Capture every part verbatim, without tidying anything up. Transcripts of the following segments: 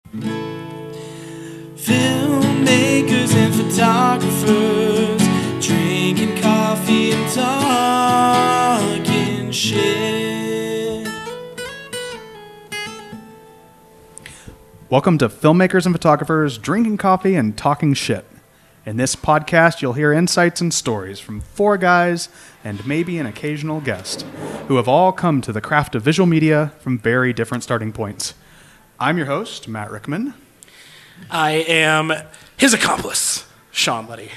Filmmakers and photographers, drinking coffee and talking shit. Welcome to Filmmakers and Photographers, Drinking Coffee and Talking Shit. In this podcast, you'll hear insights and stories from four guys and maybe an occasional guest who have all come to the craft of visual media from very different starting points. I'm your host, Matt Rickman. I am his accomplice, Sean Letty.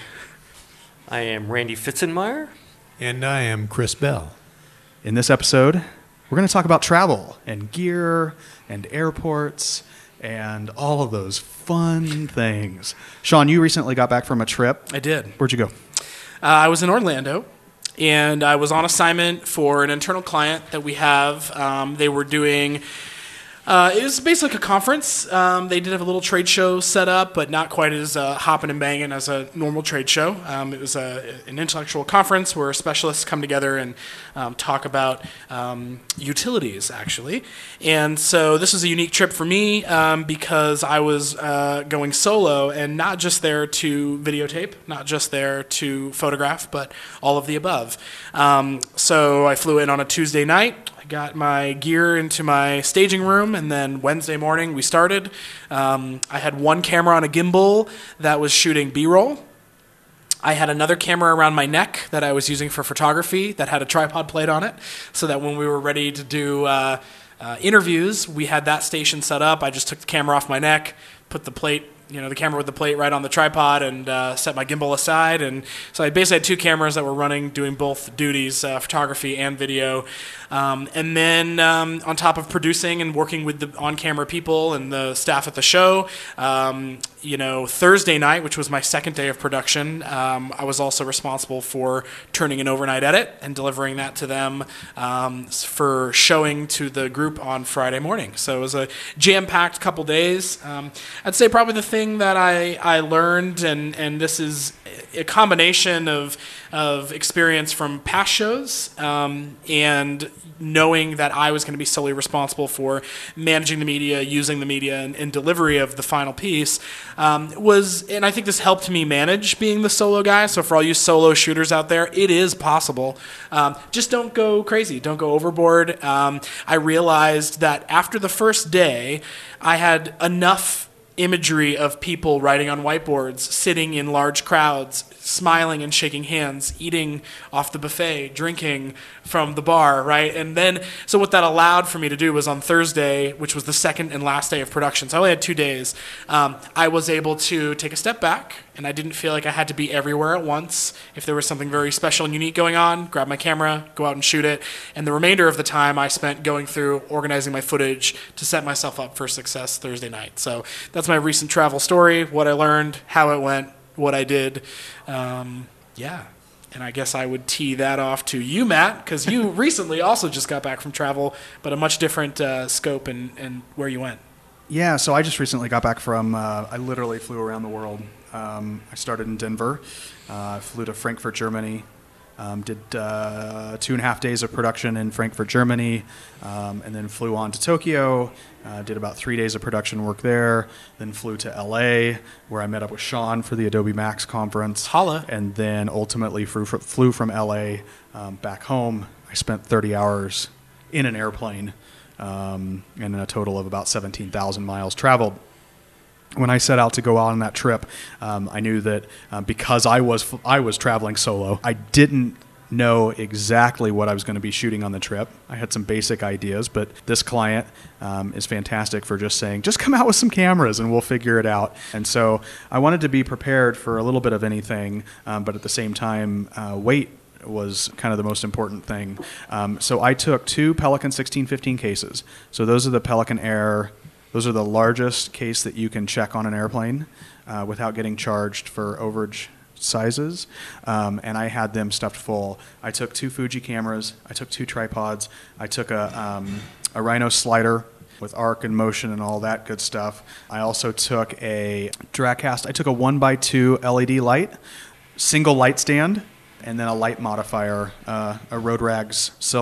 I am Randy Fitzenmeyer. And I am Chris Bell. In this episode, we're going to talk about travel and gear and airports and all of those fun things. Sean, you recently got back from a trip. I did. Where'd you go? Uh, I was in Orlando, and I was on assignment for an internal client that we have. Um, they were doing... Uh, it was basically like a conference. Um, they did have a little trade show set up, but not quite as uh, hopping and banging as a normal trade show. Um, it was a, an intellectual conference where specialists come together and um, talk about um, utilities, actually. And so this was a unique trip for me um, because I was uh, going solo and not just there to videotape, not just there to photograph, but all of the above. Um, so I flew in on a Tuesday night. I got my gear into my staging room, and then Wednesday morning we started. Um, I had one camera on a gimbal that was shooting B-roll. I had another camera around my neck that I was using for photography that had a tripod plate on it, so that when we were ready to do uh, uh, interviews, we had that station set up. I just took the camera off my neck, put the plate you know, the camera with the plate right on the tripod and uh, set my gimbal aside. And so I basically had two cameras that were running, doing both duties, uh, photography and video. Um, and then um, on top of producing and working with the on-camera people and the staff at the show, um, you know, Thursday night, which was my second day of production, um, I was also responsible for turning an overnight edit and delivering that to them um, for showing to the group on Friday morning. So it was a jam-packed couple days. Um, I'd say probably the thing that I, I learned, and, and this is a combination of of experience from past shows um, and knowing that I was going to be solely responsible for managing the media, using the media, and, and delivery of the final piece um, was, and I think this helped me manage being the solo guy. So for all you solo shooters out there, it is possible. Um, just don't go crazy. Don't go overboard. Um, I realized that after the first day, I had enough imagery of people writing on whiteboards, sitting in large crowds, smiling and shaking hands, eating off the buffet, drinking from the bar, right? And then, so what that allowed for me to do was on Thursday, which was the second and last day of production, so I only had two days, um, I was able to take a step back, and I didn't feel like I had to be everywhere at once. If there was something very special and unique going on, grab my camera, go out and shoot it, and the remainder of the time I spent going through, organizing my footage to set myself up for success Thursday night. So that's my recent travel story, what I learned, how it went, what I did. Um, yeah. And I guess I would tee that off to you, Matt, because you recently also just got back from travel, but a much different uh, scope and, and where you went. Yeah, so I just recently got back from, uh, I literally flew around the world. Um, I started in Denver, uh, flew to Frankfurt, Germany, um, did uh, two and a half days of production in Frankfurt, Germany, um, and then flew on to Tokyo, uh, did about three days of production work there, then flew to L A, where I met up with Sean for the Adobe Max conference. Holla. And then ultimately flew, flew from L A um, back home. I spent thirty hours in an airplane, um, and a total of about seventeen thousand miles traveled. When I set out to go out on that trip, um, I knew that uh, because I was I was traveling solo, I didn't know exactly what I was going to be shooting on the trip. I had some basic ideas, but this client um, is fantastic for just saying, just come out with some cameras and we'll figure it out. And so I wanted to be prepared for a little bit of anything, um, but at the same time, uh, weight was kind of the most important thing. Um, so I took two Pelican sixteen fifteen cases. So those are the Pelican Air. Those are the largest case that you can check on an airplane uh, without getting charged for overage sizes, um, and I had them stuffed full. I took two Fuji cameras, I took two tripods, I took a, um, a Rhino slider with arc and motion and all that good stuff. I also took a Dracast, I took a one by two L E D light, single light stand, and then a light modifier, uh, a Road Rags Silk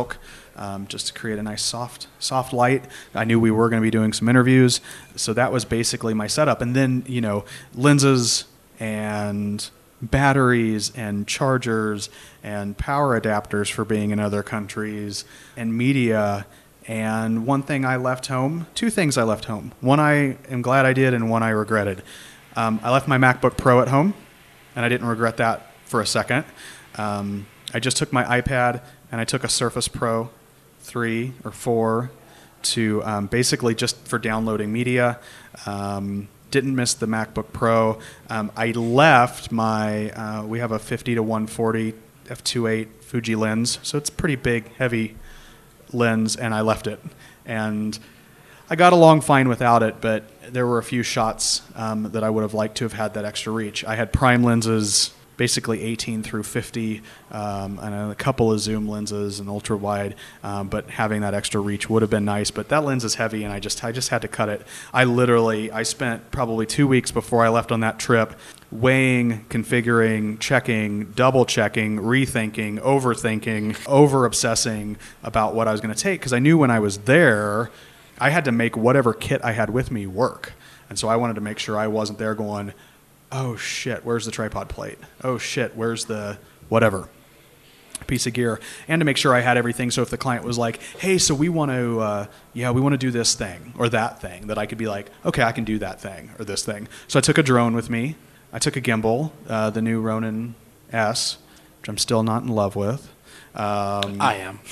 um, just to create a nice soft soft light. I knew we were going to be doing some interviews, so that was basically my setup. And then, you know, lenses and batteries and chargers and power adapters for being in other countries and media. And one thing I left home, two things I left home. One I am glad I did and one I regretted. Um, I left my MacBook Pro at home, and I didn't regret that for a second. Um, I just took my iPad and I took a Surface Pro three or four to um, basically just for downloading media. Um, didn't miss the MacBook Pro. Um, I left my, uh, we have a fifty to one forty f two point eight Fuji lens, so it's a pretty big, heavy lens, and I left it. And I got along fine without it, but there were a few shots um, that I would have liked to have had that extra reach. I had prime lenses, basically eighteen through fifty, um, and a couple of zoom lenses and ultra wide, um, but having that extra reach would have been nice. But that lens is heavy, and I just I just had to cut it. I literally I spent probably two weeks before I left on that trip weighing, configuring, checking, double checking, rethinking, overthinking, over obsessing about what I was going to take, because I knew when I was there I had to make whatever kit I had with me work. And so I wanted to make sure I wasn't there going, oh shit, where's the tripod plate? Oh shit, where's the whatever piece of gear? And to make sure I had everything, so if the client was like, hey, so we want to, uh, yeah, we want to do this thing or that thing, that I could be like, okay, I can do that thing or this thing. So I took a drone with me. I took a gimbal, uh, the new Ronin S, which I'm still not in love with. Um, I am.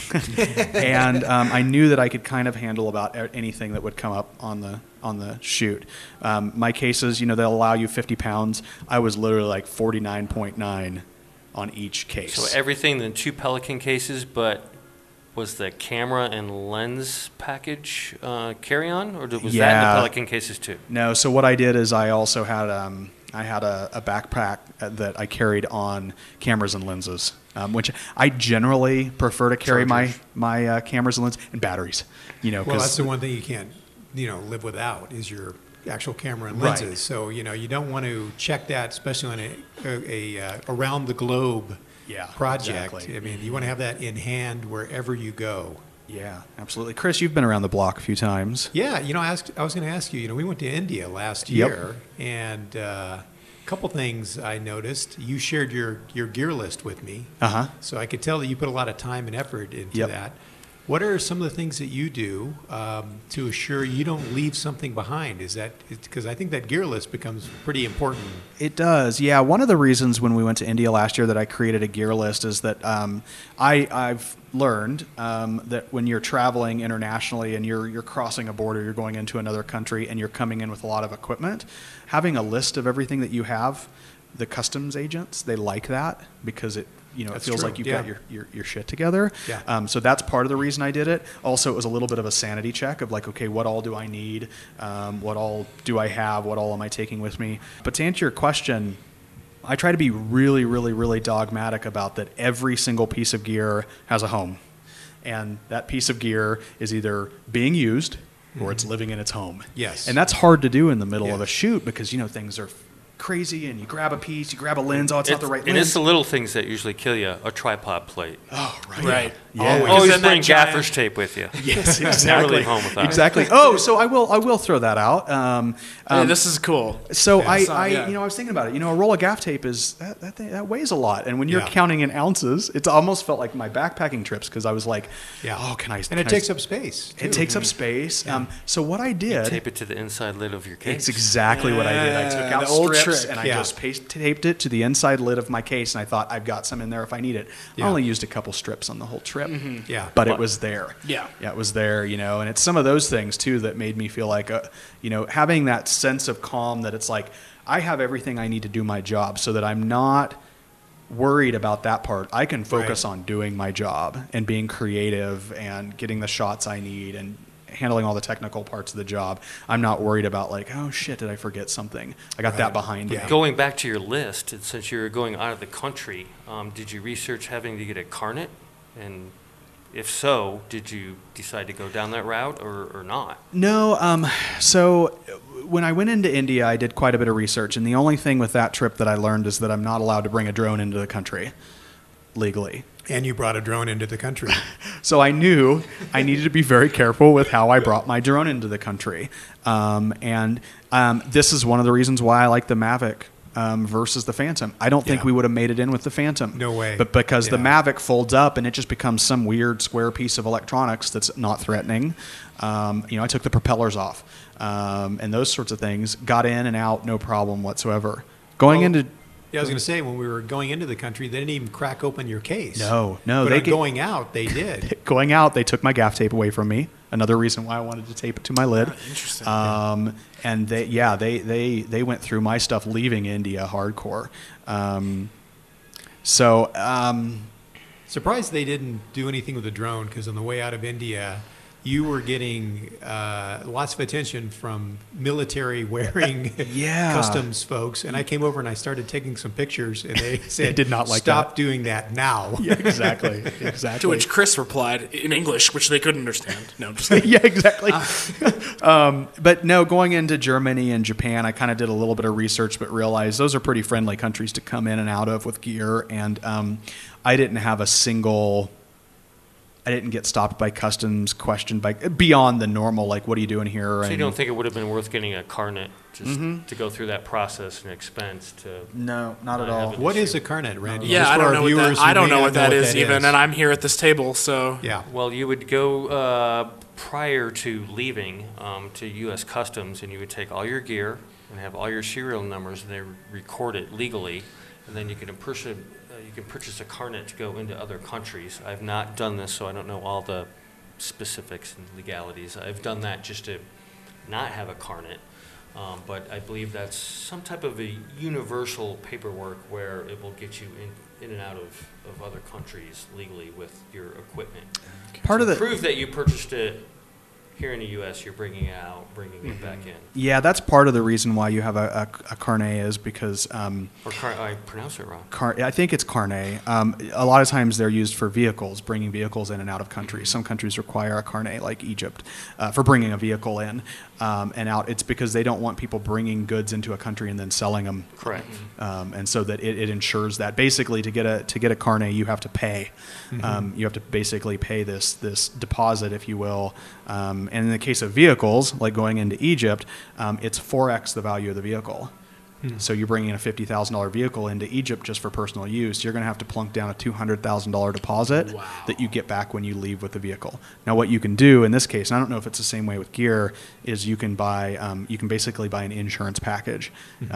and um, I knew that I could kind of handle about anything that would come up on the on the shoot. Um, my cases, you know, they'll allow you fifty pounds. I was literally like forty-nine point nine on each case. So everything in two Pelican cases, but was the camera and lens package uh, carry-on, or was that in Yeah. the Pelican cases too? No, so what I did is I also had um, I had a, a backpack that I carried on cameras and lenses, um, which I generally prefer to carry Chargers. my my uh, cameras and lenses and batteries. You know, Well, 'cause- that's the one thing you can't, you know, live without is your actual camera and Right. lenses. So, you know, you don't want to check that, especially on a, a, a uh, around the globe Yeah, project. exactly. I mean, you want to have that in hand wherever you go. Yeah, absolutely. Chris, you've been around the block a few times. Yeah, you know, I, asked, I was going to ask you, you know, we went to India last Yep. year, and uh, a couple things I noticed. You shared your, your gear list with me, Uh huh. so I could tell that you put a lot of time and effort into Yep. that. What are some of the things that you do um, to assure you don't leave something behind? Is that because I think that gear list becomes pretty important? It does, yeah. One of the reasons when we went to India last year that I created a gear list is that um, I, I've learned um, that when you're traveling internationally and you're you're crossing a border, you're going into another country, and you're coming in with a lot of equipment, having a list of everything that you have, the customs agents, they like that because it you know That's it feels true, like you've yeah. got your, your, your shit together. Yeah. Um, so that's part of the reason I did it. Also, it was a little bit of a sanity check of like, okay, what all do I need? Um, what all do I have? What all am I taking with me? But to answer your question, I try to be really, really, really dogmatic about that every single piece of gear has a home. And that piece of gear is either being used or it's living in its home. Yes. And that's hard to do in the middle Yeah. of a shoot because, you know, things are crazy and you grab a piece, you grab a lens, oh, it's, not the right and lens. it's the little things that usually kill you. A tripod plate. Oh, right. Right. Yeah. Always. Always then that bring giant- gaffer's tape with you. Yes, Never exactly. leave home without it. Exactly. Oh, so I will. I will throw that out. Um, Hey, um, this is cool. so Yeah, I, so, I, yeah. you know, I was thinking about it. You know, a roll of gaff tape is that that, thing, that weighs a lot, and when you're Yeah. counting in ounces, it's almost felt like my backpacking trips because I was like, Yeah. oh, can I? And can it I- takes up space. It too. takes up space. Um, so what I did. Tape it to the inside lid of your case. It's exactly what I did. I took Yeah, out the old strips trick. and I Yeah. just paste, taped it to the inside lid of my case, and I thought I've got some in there if I need it. Yeah. I only used a couple strips on the whole trip, Yeah. but it But- was there. Yeah. yeah, it was there. You know, and it's some of those things too that made me feel like, uh, you know, having that sense of calm that it's like I have everything I need to do my job, so that I'm not worried about that part. I can focus Right. on doing my job and being creative and getting the shots I need and handling all the technical parts of the job. I'm not worried about like, oh shit, did I forget something? I got that Right. behind Yeah. me. Going back to your list, and since you were going out of the country, um, did you research having to get a Carnet? And if so, did you decide to go down that route or, or not? No, um, so when I went into India, I did quite a bit of research, and the only thing with that trip that I learned is that I'm not allowed to bring a drone into the country. legally. And you brought a drone into the country. So I knew I needed to be very careful with how I brought my drone into the country. Um, and um, this is one of the reasons why I like the Mavic um, versus the Phantom. I don't think Yeah. we would have made it in with the Phantom. No way. But because the Yeah. Mavic folds up and it just becomes some weird square piece of electronics that's not threatening. Um, you know, I took the propellers off um, and those sorts of things. Got in and out, no problem whatsoever. Going Well, into Yeah, I was going to say, when we were going into the country, they didn't even crack open your case. No, no, But they on get- going out, they did. going out, they took my gaff tape away from me. Another reason why I wanted to tape it to my lid. Ah, interesting. Um, and they, yeah, they, they, they went through my stuff leaving India hardcore. Um, so, um, Surprised they didn't do anything with the drone, because on the way out of India, you were getting uh, lots of attention from military-wearing Yeah. customs folks. And I came over and I started taking some pictures, and they said, did not like "Stop that." doing that now." yeah, exactly, exactly. To which Chris replied in English, which they couldn't understand. No, I'm just kidding. yeah, exactly. um, but no, going into Germany and Japan, I kind of did a little bit of research, but realized those are pretty friendly countries to come in and out of with gear. And um, I didn't have a single. I didn't get stopped by customs, questioned by beyond the normal, like, what are you doing here? So you And- don't think it would have been worth getting a Carnet just to go through that process and expense to? No, not at I all. haven't. What is a Carnet, Randy? Yeah, Just I for don't our know what viewers that. I who don't may know not what that is that even, is. and I'm here at this table, so Yeah. Well, you would go uh, prior to leaving um, to U S Customs, and you would take all your gear and have all your serial numbers, and they record it legally, and then you can purchase uh, you can purchase a Carnet to go into other countries. I've not done this, so I don't know all the specifics and legalities. I've done that just to not have a Carnet, um, but I believe that's some type of a universal paperwork where it will get you in, in and out of, of other countries legally with your equipment. Part of To the prove that you purchased it here in the U S, you're bringing it out, bringing it back in. yeah, that's part of the reason why you have a, a, a carnet is because um, Or car- I pronounce it wrong. car, I think it's carnet. Um, a lot of times they're used for vehicles, bringing vehicles in and out of countries. Some countries require a carnet, like Egypt, uh, for bringing a vehicle in um, and out. It's because they don't want people bringing goods into a country and then selling them. Correct. Um, and so that it, it ensures that basically to get a to get a carnet you have to pay, um, you have to basically pay this this deposit, if you will. Um, and in the case of vehicles, like going into Egypt, um, it's four x the value of the vehicle. So you're bringing a fifty thousand dollar vehicle into Egypt just for personal use. You're going to have to plunk down a two hundred thousand dollar deposit Wow. that you get back when you leave with the vehicle. Now, what you can do in this case, and I don't know if it's the same way with gear, is you can buy, um, you can basically buy an insurance package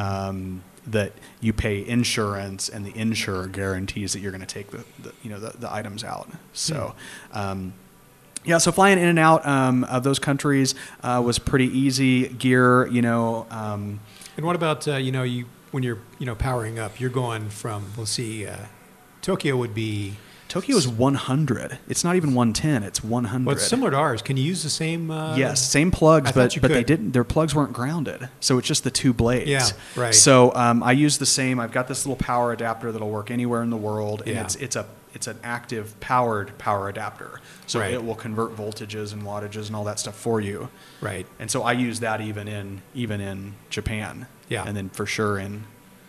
um, that you pay insurance, and the insurer guarantees that you're going to take the, the you know the, the items out. So. Um, Yeah, so flying in and out um, of those countries uh, was pretty easy. Gear, you know, um, And what about, uh, you know, you when you're, you know, powering up, you're going from, let's see, uh, Tokyo would be, Tokyo is one hundred. It's not even one ten. It's one hundred. well, it's similar to ours. Can you use the same? Uh, Yes, same plugs, I thought but you but they could. didn't. Their plugs weren't grounded, so it's just the two blades. Yeah, right. So um, I use the same. I've got this little power adapter that'll work anywhere in the world, and Yeah. it's it's a it's an active powered power adapter. So Right. it will convert voltages and wattages and all that stuff for you. Right. And so I use that even in even in Japan. Yeah. And then for sure in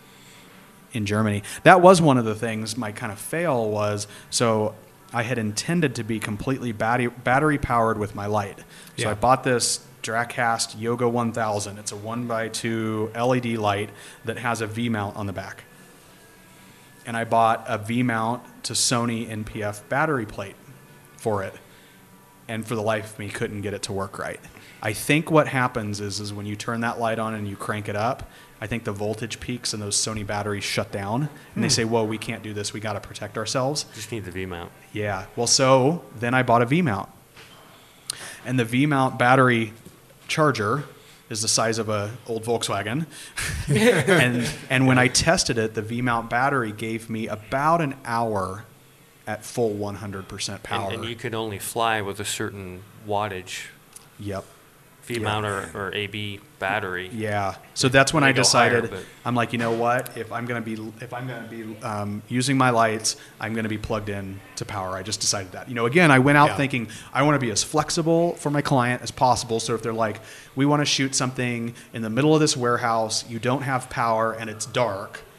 in Germany. That was one of the things. My kind of fail was so I had intended to be completely battery battery powered with my light. So Yeah. I bought this Dracast Yoga one thousand. It's a one by two L E D light that has a V mount on the back. And I bought a V mount to Sony N P F battery plate for it. And for the life of me, couldn't get it to work right. I think what happens is, is when you turn that light on and you crank it up, I think the voltage peaks and those Sony batteries shut down. And they say, whoa, we can't do this. We got to protect ourselves. Just need the V-mount. Yeah. Well, so then I bought a V mount. And the V mount battery charger is the size of a old Volkswagen. and and when I tested it, the V mount battery gave me about an hour at full one hundred percent power. And, and you could only fly with a certain wattage Yep. V-mount or, or A B battery. Yeah. So that's when They I go decided higher, but- I'm like, you know what? If I'm gonna be if I'm gonna be um, using my lights, I'm gonna be plugged in to power. I just decided that. You know, again, I went out Yeah. thinking I want to be as flexible for my client as possible. So if they're like, we want to shoot something in the middle of this warehouse, you don't have power and it's dark,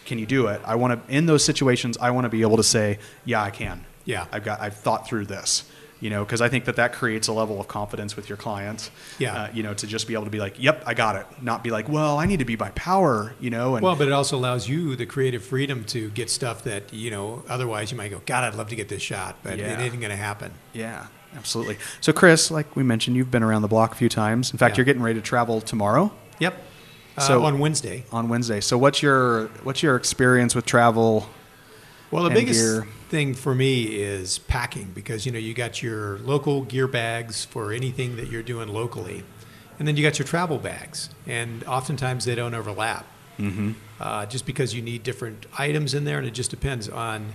can you do it? I want to, in those situations, I want to be able to say, yeah, I can. Yeah. I've got, I've thought through this, you know, because I think that that creates a level of confidence with your clients. Yeah. Uh, you know, to just be able to be like, yep, I got it. Not be like, well, I need to be by power, you know. And Well, but it also allows you the creative freedom to get stuff that, you know, otherwise you might go, God, I'd love to get this shot, but Yeah. it isn't going to happen. yeah, absolutely. So, Chris, like we mentioned, you've been around the block a few times. In fact, Yeah. you're getting ready to travel tomorrow Yep. Uh, So- on Wednesday. on Wednesday. So, what's your what's your experience with travel? Well, the and biggest gear. thing for me is packing because, you know, you got your local gear bags for anything that you're doing locally. And then you got your travel bags. And oftentimes they don't overlap. Mm-hmm. Uh, just because you need different items in there, and it just depends on.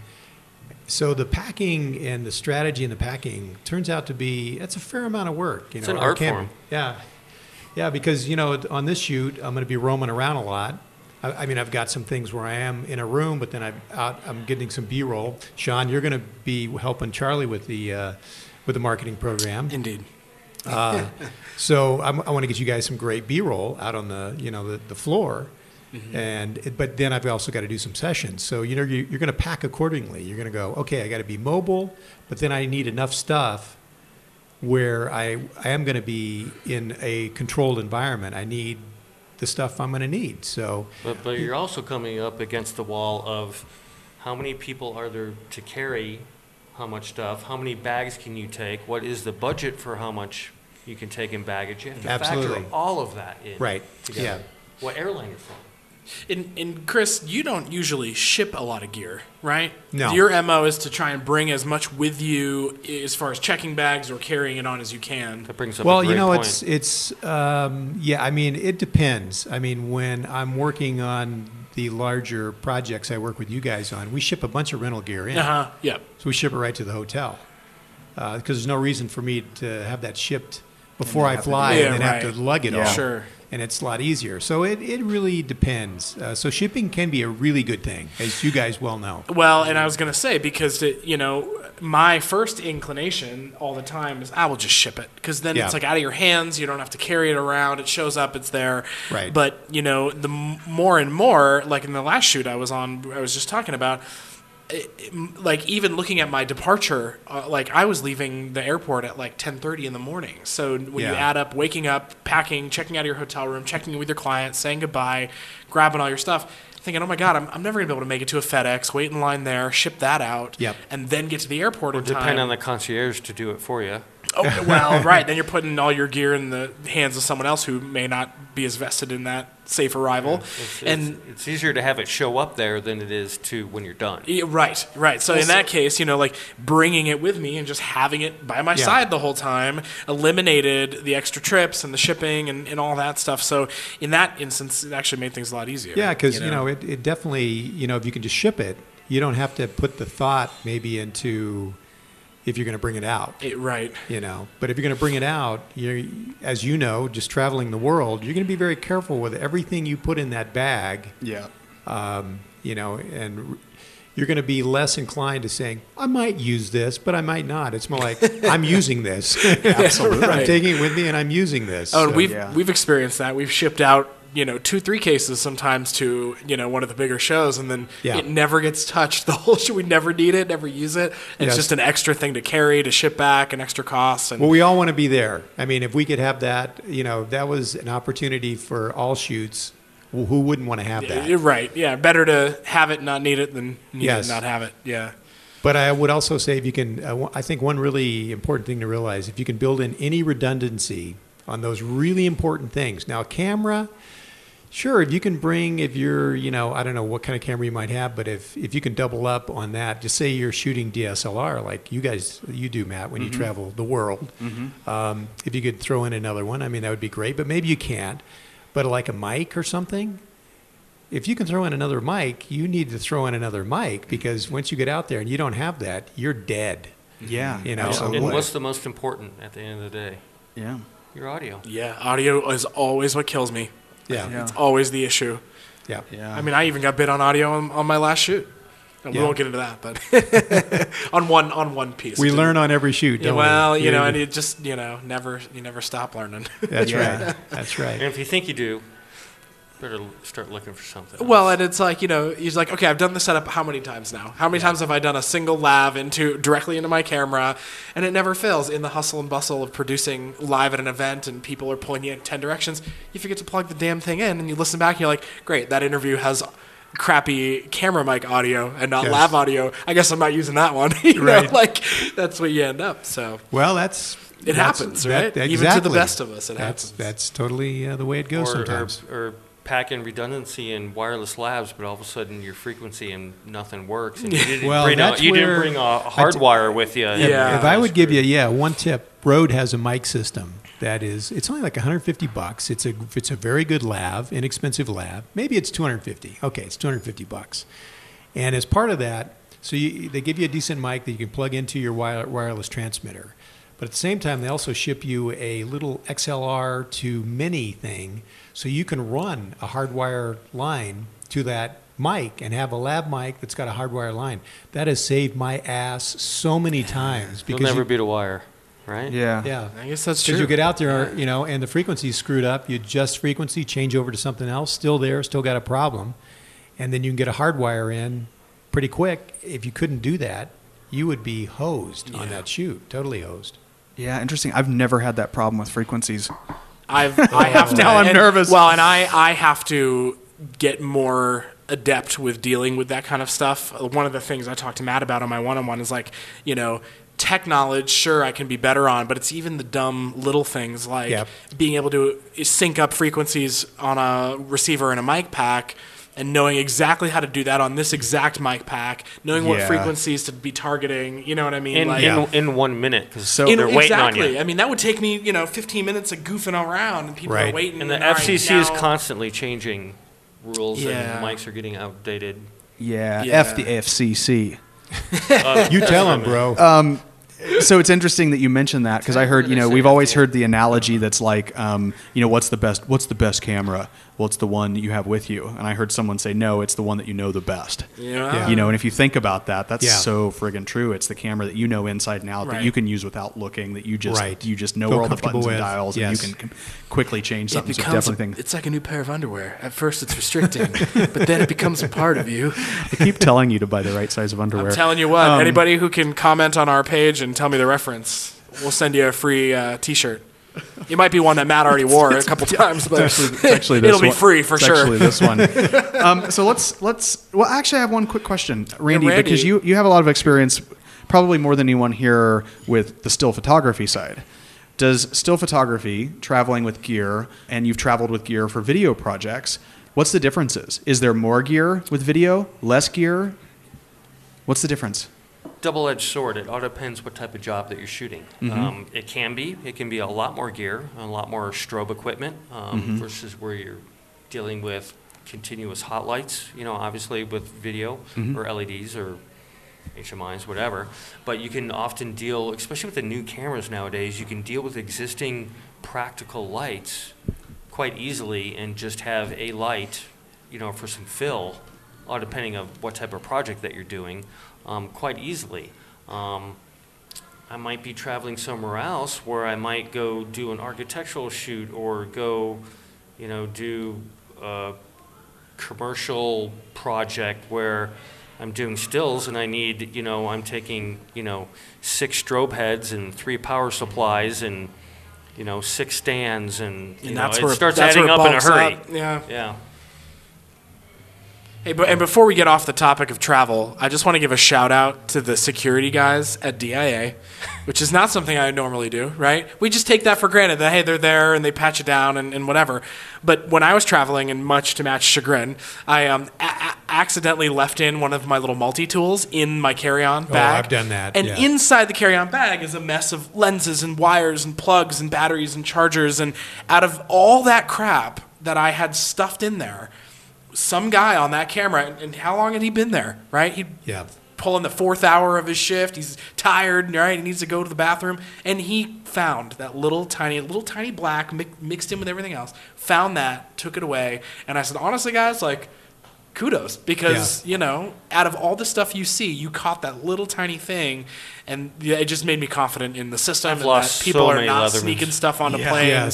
So the packing and the strategy in the packing turns out to be, that's a fair amount of work. You It's know, an Our art form. Yeah. Yeah, because, you know, on this shoot, I'm going to be roaming around a lot. I, I mean, I've got some things where I am in a room, but then I'm out, I'm getting some B-roll. Sean, you're going to be helping Charlie with the uh, with the marketing program. Indeed. Uh, so I'm, I want to get you guys some great B-roll out on the, you know, the, the floor. Mm-hmm. And it- but then I've also got to do some sessions. So you know you, you're going to pack accordingly. You're going to go, okay, I got to be mobile, but then I need enough stuff where I I am going to be in a controlled environment. I need the stuff I'm going to need. So But, but you're also coming up against the wall of how many people are there to carry how much stuff, how many bags can you take, what is the budget for how much you can take in baggage. You have to Absolutely. factor all of that in Right. together. Yeah. What airline you're from. And, and Chris, you don't usually ship a lot of gear, right? No. Your M O is to try and bring as much with you as far as checking bags or carrying it on as you can. That brings up well, a great you know, point. it's it's um, yeah. I mean, it depends. I mean, when I'm working on the larger projects I work with you guys on, we ship a bunch of rental gear in. Uh huh. Yeah. So we ship it right to the hotel because there's no reason for me to have that shipped before I have to fly do- and then Yeah, have right. to lug it Yeah. all. Sure. And it's a lot easier. So it, it really depends. Uh, so shipping can be a really good thing, as you guys well know. Well, and I was going to say, because, it, you know, my first inclination all the time is I will just ship it. Because then Yeah. it's like out of your hands. You don't have to carry it around. It shows up. It's there. Right. But, you know, the m- more and more, like in the last shoot I was on, I was just talking about, it- it- like even looking at my departure, uh, like I was leaving the airport at like ten thirty in the morning. So when you Yeah. add up waking up, packing, checking out of your hotel room, checking in with your client, saying goodbye, grabbing all your stuff, thinking, oh my God, I'm, I'm never going to be able to make it to a FedEx, wait in line there, ship that out, Yep. and then get to the airport Or in depend time. on the concierge to do it for you. Oh, well, right. Then you're putting all your gear in the hands of someone else who may not be as vested in that safe arrival. It's, and it's, it's easier to have it show up there than it is to when you're done. Yeah, right, right. So in that case, you know, like bringing it with me and just having it by my Yeah. side the whole time eliminated the extra trips and the shipping and, and all that stuff. So in that instance, it actually made things a lot easier. Yeah, because, you know, it, it definitely, you know, if you can just ship it, you don't have to put the thought maybe into if you're going to bring it out. It- right. You know, but if you're going to bring it out, you're, as you know, just traveling the world, you're going to be very careful with everything you put in that bag. Yeah. Um, you know, and you're going to be less inclined to saying, "I might use this, but I might not." It's more like, "I'm using this. Absolutely. I'm taking it with me, and I'm using this." Oh, and So- we've yeah. we've experienced that. We've shipped out, you know, two, three cases sometimes to, you know, one of the bigger shows, and then Yeah. it never gets touched. The whole show, we never need it, never use it. It's Yes. just an extra thing to carry, to ship back, an extra cost. And Well, we all want to be there. I mean, if we could have that, you know, that was an opportunity for all shoots. Well, who wouldn't want to have that? You're right. Yeah, better to have it, and not need it, than need Yes. it, and not have it. Yeah. But I would also say if you can, uh, I think one really important thing to realize, if you can build in any redundancy on those really important things. Now, a camera, sure, if you can bring, if you're, you know, I don't know what kind of camera you might have, but if, if you can double up on that, just say you're shooting D S L R like you guys, you do, Matt, when you travel the world. Um, if you could throw in another one, I mean, that would be great, but maybe you can't. But like a mic or something, if you can throw in another mic, you need to throw in another mic because once you get out there and you don't have that, you're dead. Yeah. You know, absolutely. And what's the most important at the end of the day? yeah. Your audio. Yeah, audio is always what kills me. Yeah. Yeah. It's always the issue. Yeah. Yeah. I mean, I even got bit on audio on, on my last shoot. And Yeah. We won't get into that, but on one on one piece. We It learn on every shoot, Yeah, don't well, we? you know, Yeah. and you just, you know, never you never stop learning. That's Yeah. right. That's And right. if you think you do, Better l- start looking for something. Well, else. and it's like, you know, he's like, okay, I've done the setup how many times now? How many times have I done a single lav into directly into my camera? And it never fails. In the hustle and bustle of producing live at an event and people are pulling you in ten directions, you forget to plug the damn thing in and you listen back and you're like, great, that interview has crappy camera mic audio and not Yes. lav audio. I guess I'm not using that one. you Right. know, like that's what you end up. So Well, that's It that's- happens, that- right? exactly. Even to the best of us, it that's, happens. That's totally uh, the way it goes or, sometimes. Or, or pack in redundancy in wireless labs, but all of a sudden your frequency and nothing works. And you didn't Well, bring, a, that's you didn't where- bring a hard wire with you. Yeah. If I would give you, yeah, one tip, Rode has a mic system that is, it's only like one hundred fifty bucks. It's a, it's a very good lav, inexpensive lav. Maybe it's two hundred fifty. Okay, it's two hundred fifty bucks. And as part of that, so you, they give you a decent mic that you can plug into your wire, wireless transmitter. But at the same time, they also ship you a little X L R to mini thing, so you can run a hardwire line to that mic and have a lab mic that's got a hardwire line. That has saved my ass so many times You'll because never you, beat a wire, right? Yeah. yeah, I guess that's because true. you get out there, you know, and the frequency's screwed up. You adjust frequency, change over to something else, still there, still got a problem, and then you can get a hardwire in pretty quick. If you couldn't do that, you would be hosed on Yeah. that shoot, totally hosed. Yeah, interesting. I've never had that problem with frequencies. I've I have to, Now I'm and- nervous. Well, and I I have to get more adept with dealing with that kind of stuff. One of the things I talked to Matt about on my one-on-one is like, you know, tech knowledge, sure, I can be better on, but it's even the dumb little things like Yep. being able to sync up frequencies on a receiver and a mic pack. And knowing exactly how to do that on this exact mic pack, knowing what Yeah. frequencies to be targeting, you know what I mean? In, like, in, in one minute, because So- in- they're waiting exactly. on you. I mean, that would take me, you know, fifteen minutes of goofing around, and people Right. are waiting. And the all right, F C C is now- constantly changing rules, Yeah. and mics are getting outdated. Yeah, Yeah. F the F C C. You tell them, bro. So it's interesting that you mentioned that because I heard, you know, we've always heard the analogy that's like, um, you know, what's the best, what's the best camera? Well, it's the one you have with you. And I heard someone say, no, it's the one that you know the best. Yeah. Yeah. You know, and if you think about that, that's Yeah. so friggin' true. It's the camera that you know inside and out Right. that you can use without looking, that you just Right. you just know Feel where all the comfortable buttons and with. dials, Yes. and you can com- quickly change It something. So becomes definitely a, think. it's like a new pair of underwear. At first, it's restricting, but then it becomes a part of you. I keep telling you to buy the right size of underwear. I'm telling you what. Um, Anybody who can comment on our page and tell me the reference, we'll send you a free uh, T-shirt. It might be one that Matt already wore a couple times, but It's actually, it's actually this it'll be one. free for It's sure. Actually, this one. um, so let's let's. Well, actually, I have one quick question, Randy, Randy. because you you have a lot of experience, probably more than anyone here, with the still photography side. Does still photography, traveling with gear, and you've traveled with gear for video projects, what's the differences? Is there more gear with video, less gear? What's the difference? Double-edged sword. It all depends what type of job that you're shooting. Um, it can be. It can be a lot more gear, a lot more strobe equipment um, versus where you're dealing with continuous hot lights. You know, obviously with video or L E Ds or H M Is, whatever. But you can often deal, especially with the new cameras nowadays, you can deal with existing practical lights quite easily and just have a light, you know, for some fill, all depending on what type of project that you're doing. Um, quite easily. Um, I might be traveling somewhere else where I might go do an architectural shoot or go, you know, do a commercial project where I'm doing stills and I need, you know, I'm taking, you know, six strobe heads and three power supplies and, you know, six stands and, you And know, that's it where starts that's adding where it up in a bulks hurry. up. Yeah. Yeah. Hey, but, and before we get off the topic of travel, I just want to give a shout out to the security guys at D I A, which is not something I normally do, right? We just take that for granted that, hey, they're there and they patch it down and, and whatever. But when I was traveling, and much to Matt's chagrin, I um, a- a- accidentally left in one of my little multi-tools in my carry-on bag. I've done that, And yeah. inside the carry-on bag is a mess of lenses and wires and plugs and batteries and chargers. And out of all that crap that I had stuffed in there, some guy on that camera, and how long had he been there, right? He'd Yeah. pull in the fourth hour of his shift. He's tired, right? He needs to go to the bathroom. And he found that little tiny, little tiny black mi- mixed in with everything else, found that, took it away. And I said, honestly, guys, like, kudos. Because, Yeah. you know, out of all the stuff you see, you caught that little tiny thing. And yeah, it just made me confident in the system I've and lost that people so are many not Leathermans. sneaking stuff onto Yeah. planes. Yes.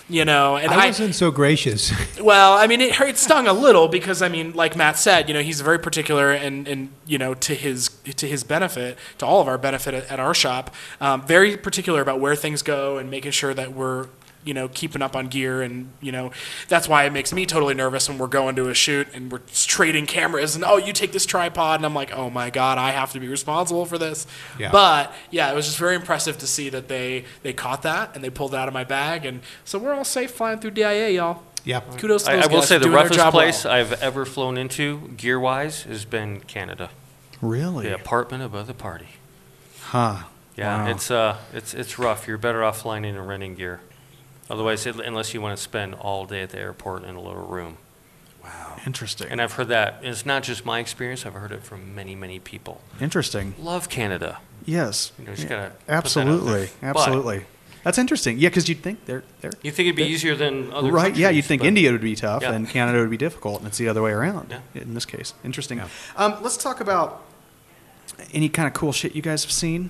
You know, and I I, wasn't so gracious. well, I mean, it, hurt- it stung a little because, I mean, like Matt said, you know, he's very particular and, and you know, to his to his benefit, to all of our benefit at, at our shop, um, very particular about where things go and making sure that we're, you know, keeping up on gear. And, you know, that's why it makes me totally nervous when we're going to a shoot and we're trading cameras and, oh, you take this tripod. And I'm like, oh, my God, I have to be responsible for this. Yeah. But, yeah, it was just very impressive to see that they, they caught that and they pulled it out of my bag. And so we're all safe flying through D I A, y'all. Yeah. Kudos to I, those I will guys say for the doing their roughest job place well. I've ever flown into, gear-wise, has been Canada. Really? The apartment above the party. Huh. Yeah, Wow. it's uh, it's it's rough. You're better off flying in and renting gear. Otherwise, it, unless you want to spend all day at the airport in a little room. Interesting. And I've heard that. And it's not just my experience. I've heard it from many, many people. Interesting. Love Canada. Yes. You know, just Yeah. gotta put that out Absolutely. there. But Absolutely. That's interesting. Yeah, because you'd think they're they're you think it'd be easier than other right. countries. Yeah, you'd think but- India would be tough Yeah. and Canada would be difficult, and it's the other way around. Yeah. In this case, interesting. Yeah. Um, let's talk about any kind of cool shit you guys have seen,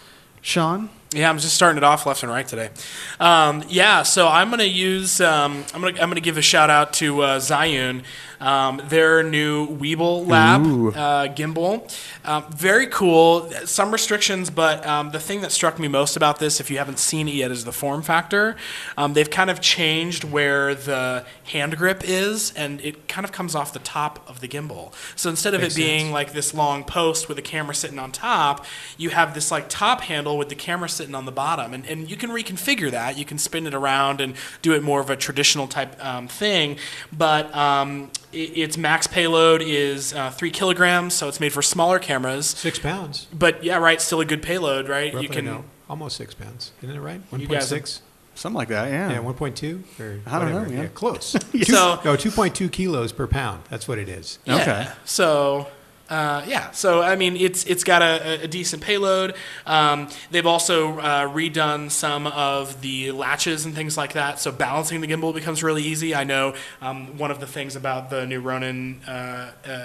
Sean. Yeah, I'm just starting it off left and right today. Um, yeah, so I'm gonna use um, I'm gonna I'm gonna give a shout out to uh, Zhiyun, um, their new Weeble Lab Ooh. uh, gimbal. Um, very cool. Some restrictions, but um, the thing that struck me most about this, if you haven't seen it yet, is the form factor. Um, they've kind of changed where the hand grip is, and it kind of comes off the top of the gimbal. So instead of Makes it being sense. like this long post with the camera sitting on top, you have this like top handle with the camera sitting on the bottom, and, and you can reconfigure that. You can spin it around and do it more of a traditional type um, thing, but um, it, its max payload is uh, three kilograms, so it's made for smaller cameras. Six pounds. But yeah, right, still a good payload, right? Roughly, you can. no, almost six pounds. Isn't it right? You One guys point are- six. Something like that. Yeah. Yeah, one point two or I don't know, whatever. yeah. close. So- no, two point two kilos per pound. That's what it is. Yeah. Okay. So, uh, yeah. So, I mean, it's it's got a, a decent payload. Um, they've also uh, redone some of the latches and things like that. So balancing the gimbal becomes really easy. I know um, one of the things about the new Ronin uh, uh,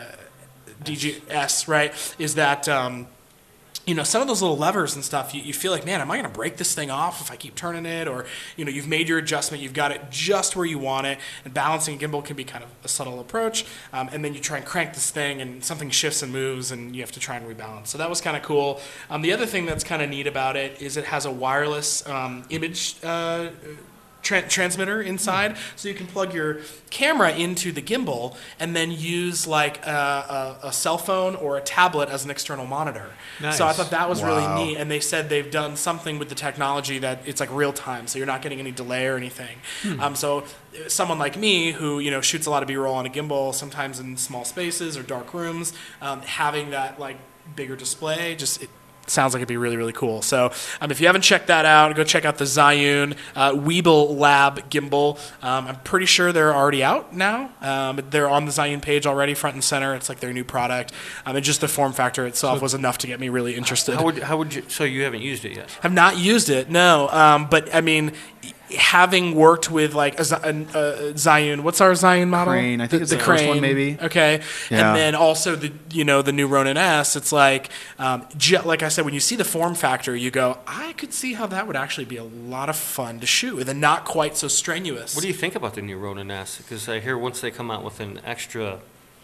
D G S, right, is that. Um, you know, some of those little levers and stuff, you, you feel like, man, am I going to break this thing off if I keep turning it? Or, you know, you've made your adjustment, you've got it just where you want it, and balancing a gimbal can be kind of a subtle approach. Um, and then you try and crank this thing, and something shifts and moves, and you have to try and rebalance. So that was kind of cool. Um, the other thing that's kind of neat about it is it has a wireless um, image uh, Tra- transmitter inside, so you can plug your camera into the gimbal and then use like a, a, a cell phone or a tablet as an external monitor. Nice. So I thought that was Wow. really neat, and they said they've done something with the technology that it's like real time, so you're not getting any delay or anything. Um, so uh, someone like me who you know shoots a lot of B-roll on a gimbal, sometimes in small spaces or dark rooms, um, having that like bigger display just it, sounds like it'd be really, really cool. So um, if you haven't checked that out, go check out the Zhiyun uh, Weeble Lab gimbal. Um, I'm pretty sure they're already out now. Um, they're on the Zhiyun page already, front and center. It's like their new product. Um, and just the form factor itself was enough to get me really interested. How would how would you? So you haven't used it yet? I've not used it, no. Um, but I mean, having worked with like a, Z- a, a Zhiyun, what's our Zhiyun model? Crane. I think it's the first one, maybe. Okay, Yeah. and then also the you know the new Ronin S. It's like, um, ju- like I said, when you see the form factor, you go, I could see how that would actually be a lot of fun to shoot with, and not quite so strenuous. What do you think about the new Ronin S? Because I hear once they come out with an extra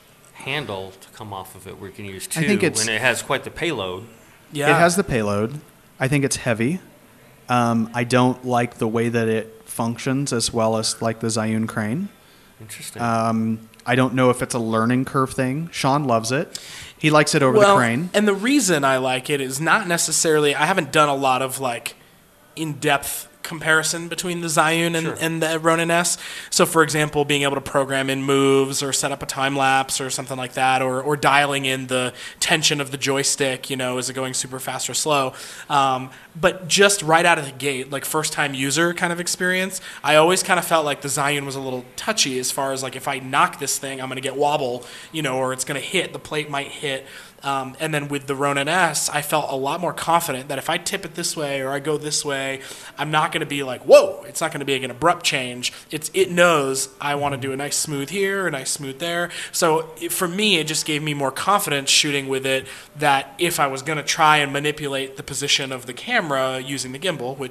handle to come off of it, where you can use two, I think it's- and it has quite the payload. Yeah, It has the payload. I think it's heavy. Um, I don't like the way that it functions as well as like the Zhiyun Crane. Interesting. Um, I don't know if it's a learning curve thing. Sean loves it. He likes it over well, the Crane. and the reason I like it is not necessarily. I haven't done a lot of like in-depth comparison between the Zhiyun and, Sure. and the Ronin S. So, for example, being able to program in moves or set up a time lapse or something like that, or, or dialing in the tension of the joystick, you know, is it going super fast or slow? Um, but just right out of the gate, like first time user kind of experience, I always kind of felt like the Zhiyun was a little touchy as far as like if I knock this thing, I'm going to get wobble, you know, or it's going to hit, the plate might hit. Um, and then with the Ronin S, I felt a lot more confident that if I tip it this way or I go this way, I'm not going to be like, whoa, it's not going to be an abrupt change. It's It knows I want to do a nice smooth here, a nice smooth there. So it, for me, it just gave me more confidence shooting with it that if I was going to try and manipulate the position of the camera using the gimbal, which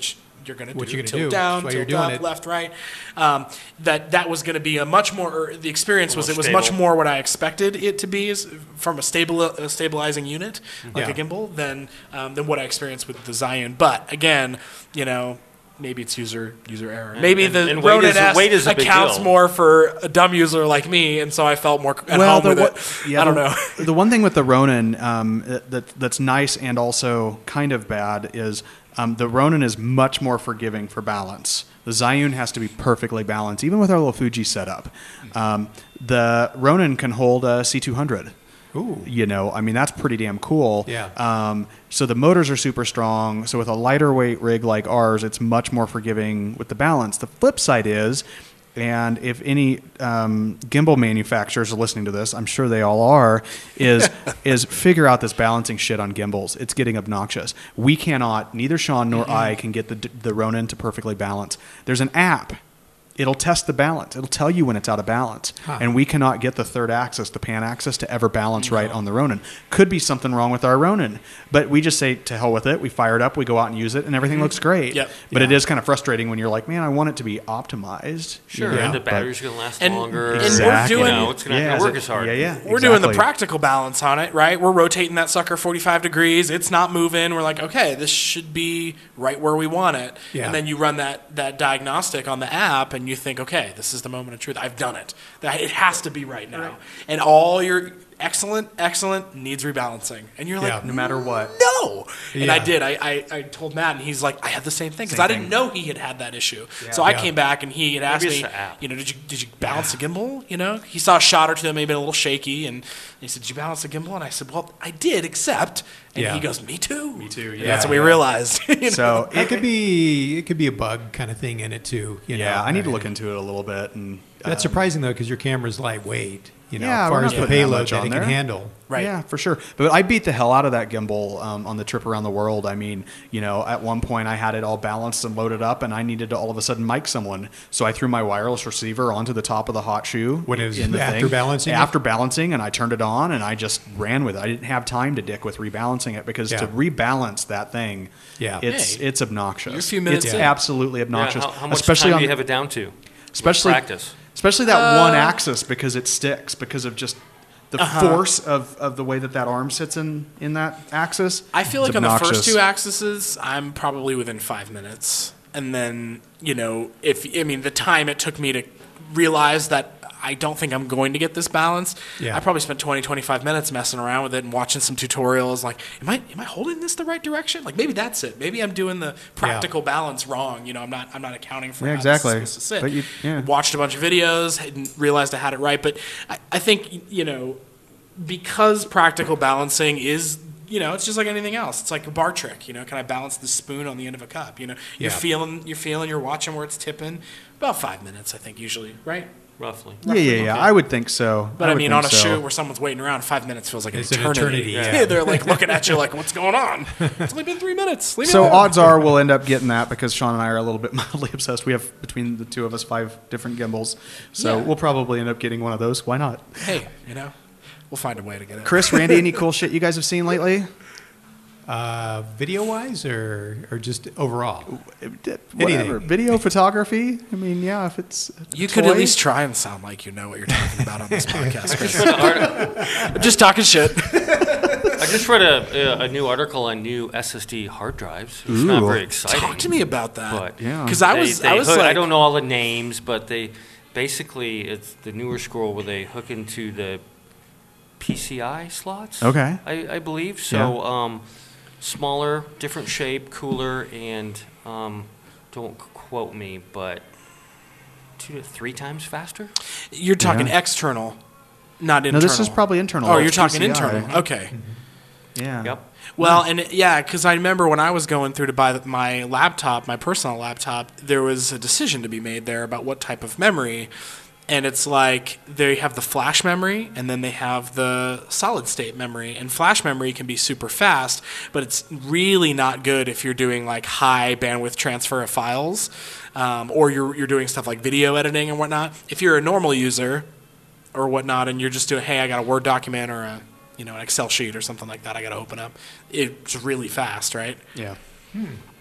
you're going to What do. you're gonna tilt do. down, That's why you're tilt doing up, it. left, right. Um, that that was going to be a much more. Or the experience was More it was stable. much more what I expected it to be as, from a stable a stabilizing unit like Yeah. a gimbal than um, than what I experienced with the Zhiyun. But again, you know. Maybe it's user user error. Maybe and- the and weight Ronin is a- S weight is a big accounts deal. more for a dumb user like me, and so I felt more at home the, with what- it. yeah, I don't the- know. The one thing with the Ronin um, that that's nice and also kind of bad is um, the Ronin is much more forgiving for balance. The Zhiyun has to be perfectly balanced, even with our little Fuji setup. Um, the Ronin can hold a C two hundred. Ooh. You know, I mean, that's pretty damn cool. Yeah. Um, so the motors are super strong. So with a lighter weight rig like ours, it's much more forgiving with the balance. The flip side is, and if any um, gimbal manufacturers are listening to this, I'm sure they all are, is is figure out this balancing shit on gimbals. It's getting obnoxious. We cannot, neither Sean nor I can get the the Ronin to perfectly balance. There's an app. It'll test the balance. It'll tell you when it's out of balance. Huh. And we cannot get the third axis, the pan axis, to ever balance right on the Ronin. Could be something wrong with our Ronin. But we just say, to hell with it. We fire it up, we go out and use it, and everything looks great. Yep. But it Yeah. is kind of frustrating when you're like, man, I want it to be optimized. Sure, You know, and the but- battery's going to last And- longer. and we're Exactly. doing- You know, it's not Yeah, going to work it- as hard. Yeah, yeah. We're doing the exactly. practical balance on it, right? We're rotating that sucker forty-five degrees. It's not moving. We're like, okay, this should be right where we want it. Yeah. And then you run that, that diagnostic on the app, and you think, okay, this is the moment of truth. I've done it. That it has to be right now. And all your excellent, excellent needs rebalancing. And you're like, Yeah. No matter what. no. And I Yeah. did. I, I, I told Matt, and he's like, I had the same thing because Same I didn't thing. know he had had that issue. So I Yeah. came back, and he had asked Maybe it's me, the app. you know, did you did you balance the gimbal? You know, he saw a shot or two that may have been a little shaky, and he said, did you balance the gimbal? And I said, well, I did, except. And Yeah. he goes, me too. Me too, And yeah, that's what we yeah. realized. you know? So, It could be it could be a bug kind of thing in it too. You yeah, know? I need to look into it a little bit. And That's um, surprising though, because your camera's lightweight. You know, Yeah, as we're far not as the putting that payload much that on it can there. handle. Right. Yeah, for sure. But I beat the hell out of that gimbal um, on the trip around the world. I mean, you know, at one point I had it all balanced and loaded up, and I needed to all of a sudden mic someone. So I threw my wireless receiver onto the top of the hot shoe When it was in the after thing. balancing it? After balancing, and I turned it on, and I just ran with it. I didn't have time to dick with rebalancing it because Yeah. to rebalance that thing, Yeah. it's Hey, it's obnoxious. you're a few minutes it's in. absolutely Yeah, obnoxious, how, how much especially time on do you have it down to? especially practice. especially that one axis because it sticks because of just the force of, of the way that that arm sits in, in that axis. I feel It's like on the first obnoxious. two axes, I'm probably within five minutes. And then, you know, if I mean, the time it took me to realize that I don't think I'm going to get this balance, Yeah. I probably spent twenty, twenty-five minutes messing around with it and watching some tutorials. Like, am I am I holding this the right direction? Like, maybe that's it. Maybe I'm doing the practical balance wrong. You know, I'm not I'm not accounting for Yeah, how exactly. this is supposed to sit. But you- yeah. Watched a bunch of videos, hadn't realized I had it right. But I, I think, you know, because practical balancing is, you know, it's just like anything else. It's like a bar trick. You know, can I balance the spoon on the end of a cup? You know, you're Yeah. feeling, you're feeling, you're watching where it's tipping. About five minutes, I think, usually, right? Roughly. Yeah, yeah, yeah. I would think so. But I, would mean, think on a so. shoot where someone's waiting around, five minutes feels like an It's an eternity. eternity, yeah. They're like looking at you like, what's going on? It's only been three minutes. Leave me So alone. odds are we'll end up getting that because Sean and I are a little bit mildly obsessed. We have between the two of us five different gimbals, so Yeah. we'll probably end up getting one of those. Why not? Hey, you know, we'll find a way to get it. Chris, Randy, any cool shit you guys have seen lately? Uh, video wise or or just overall? Whatever. Video photography. I mean, yeah, if it's a You could at toy. least try and sound like you know what you're talking about on this podcast, Chris. Read an art- I'm just talking shit. I just read a, a, a new article on new S S D hard drives. It's not Ooh. very exciting. Talk to me about that. But Yeah. Because I they- was, they I was hook- like, I don't know all the names, but they basically it's the newer scroll where they hook into the P C I slots. Okay. I, I believe so. Um, smaller, different shape, cooler, and um, don't quote me, but two to three times faster. You're talking Yeah. external, not No, internal. this is probably internal. Oh, you're It's talking P C I. internal. Okay. Yeah. Yep. Well, and it- yeah, because I remember when I was going through to buy my laptop, my personal laptop, there was a decision to be made there about what type of memory. And it's like they have the flash memory and then they have the solid state memory. And flash memory can be super fast, but it's really not good if you're doing like high bandwidth transfer of files, um, or you're you're doing stuff like video editing and whatnot. If you're a normal user or whatnot, and you're just doing, hey, I got a Word document or a you know an Excel sheet or something like that, I got to open up. It's really fast, right? Yeah.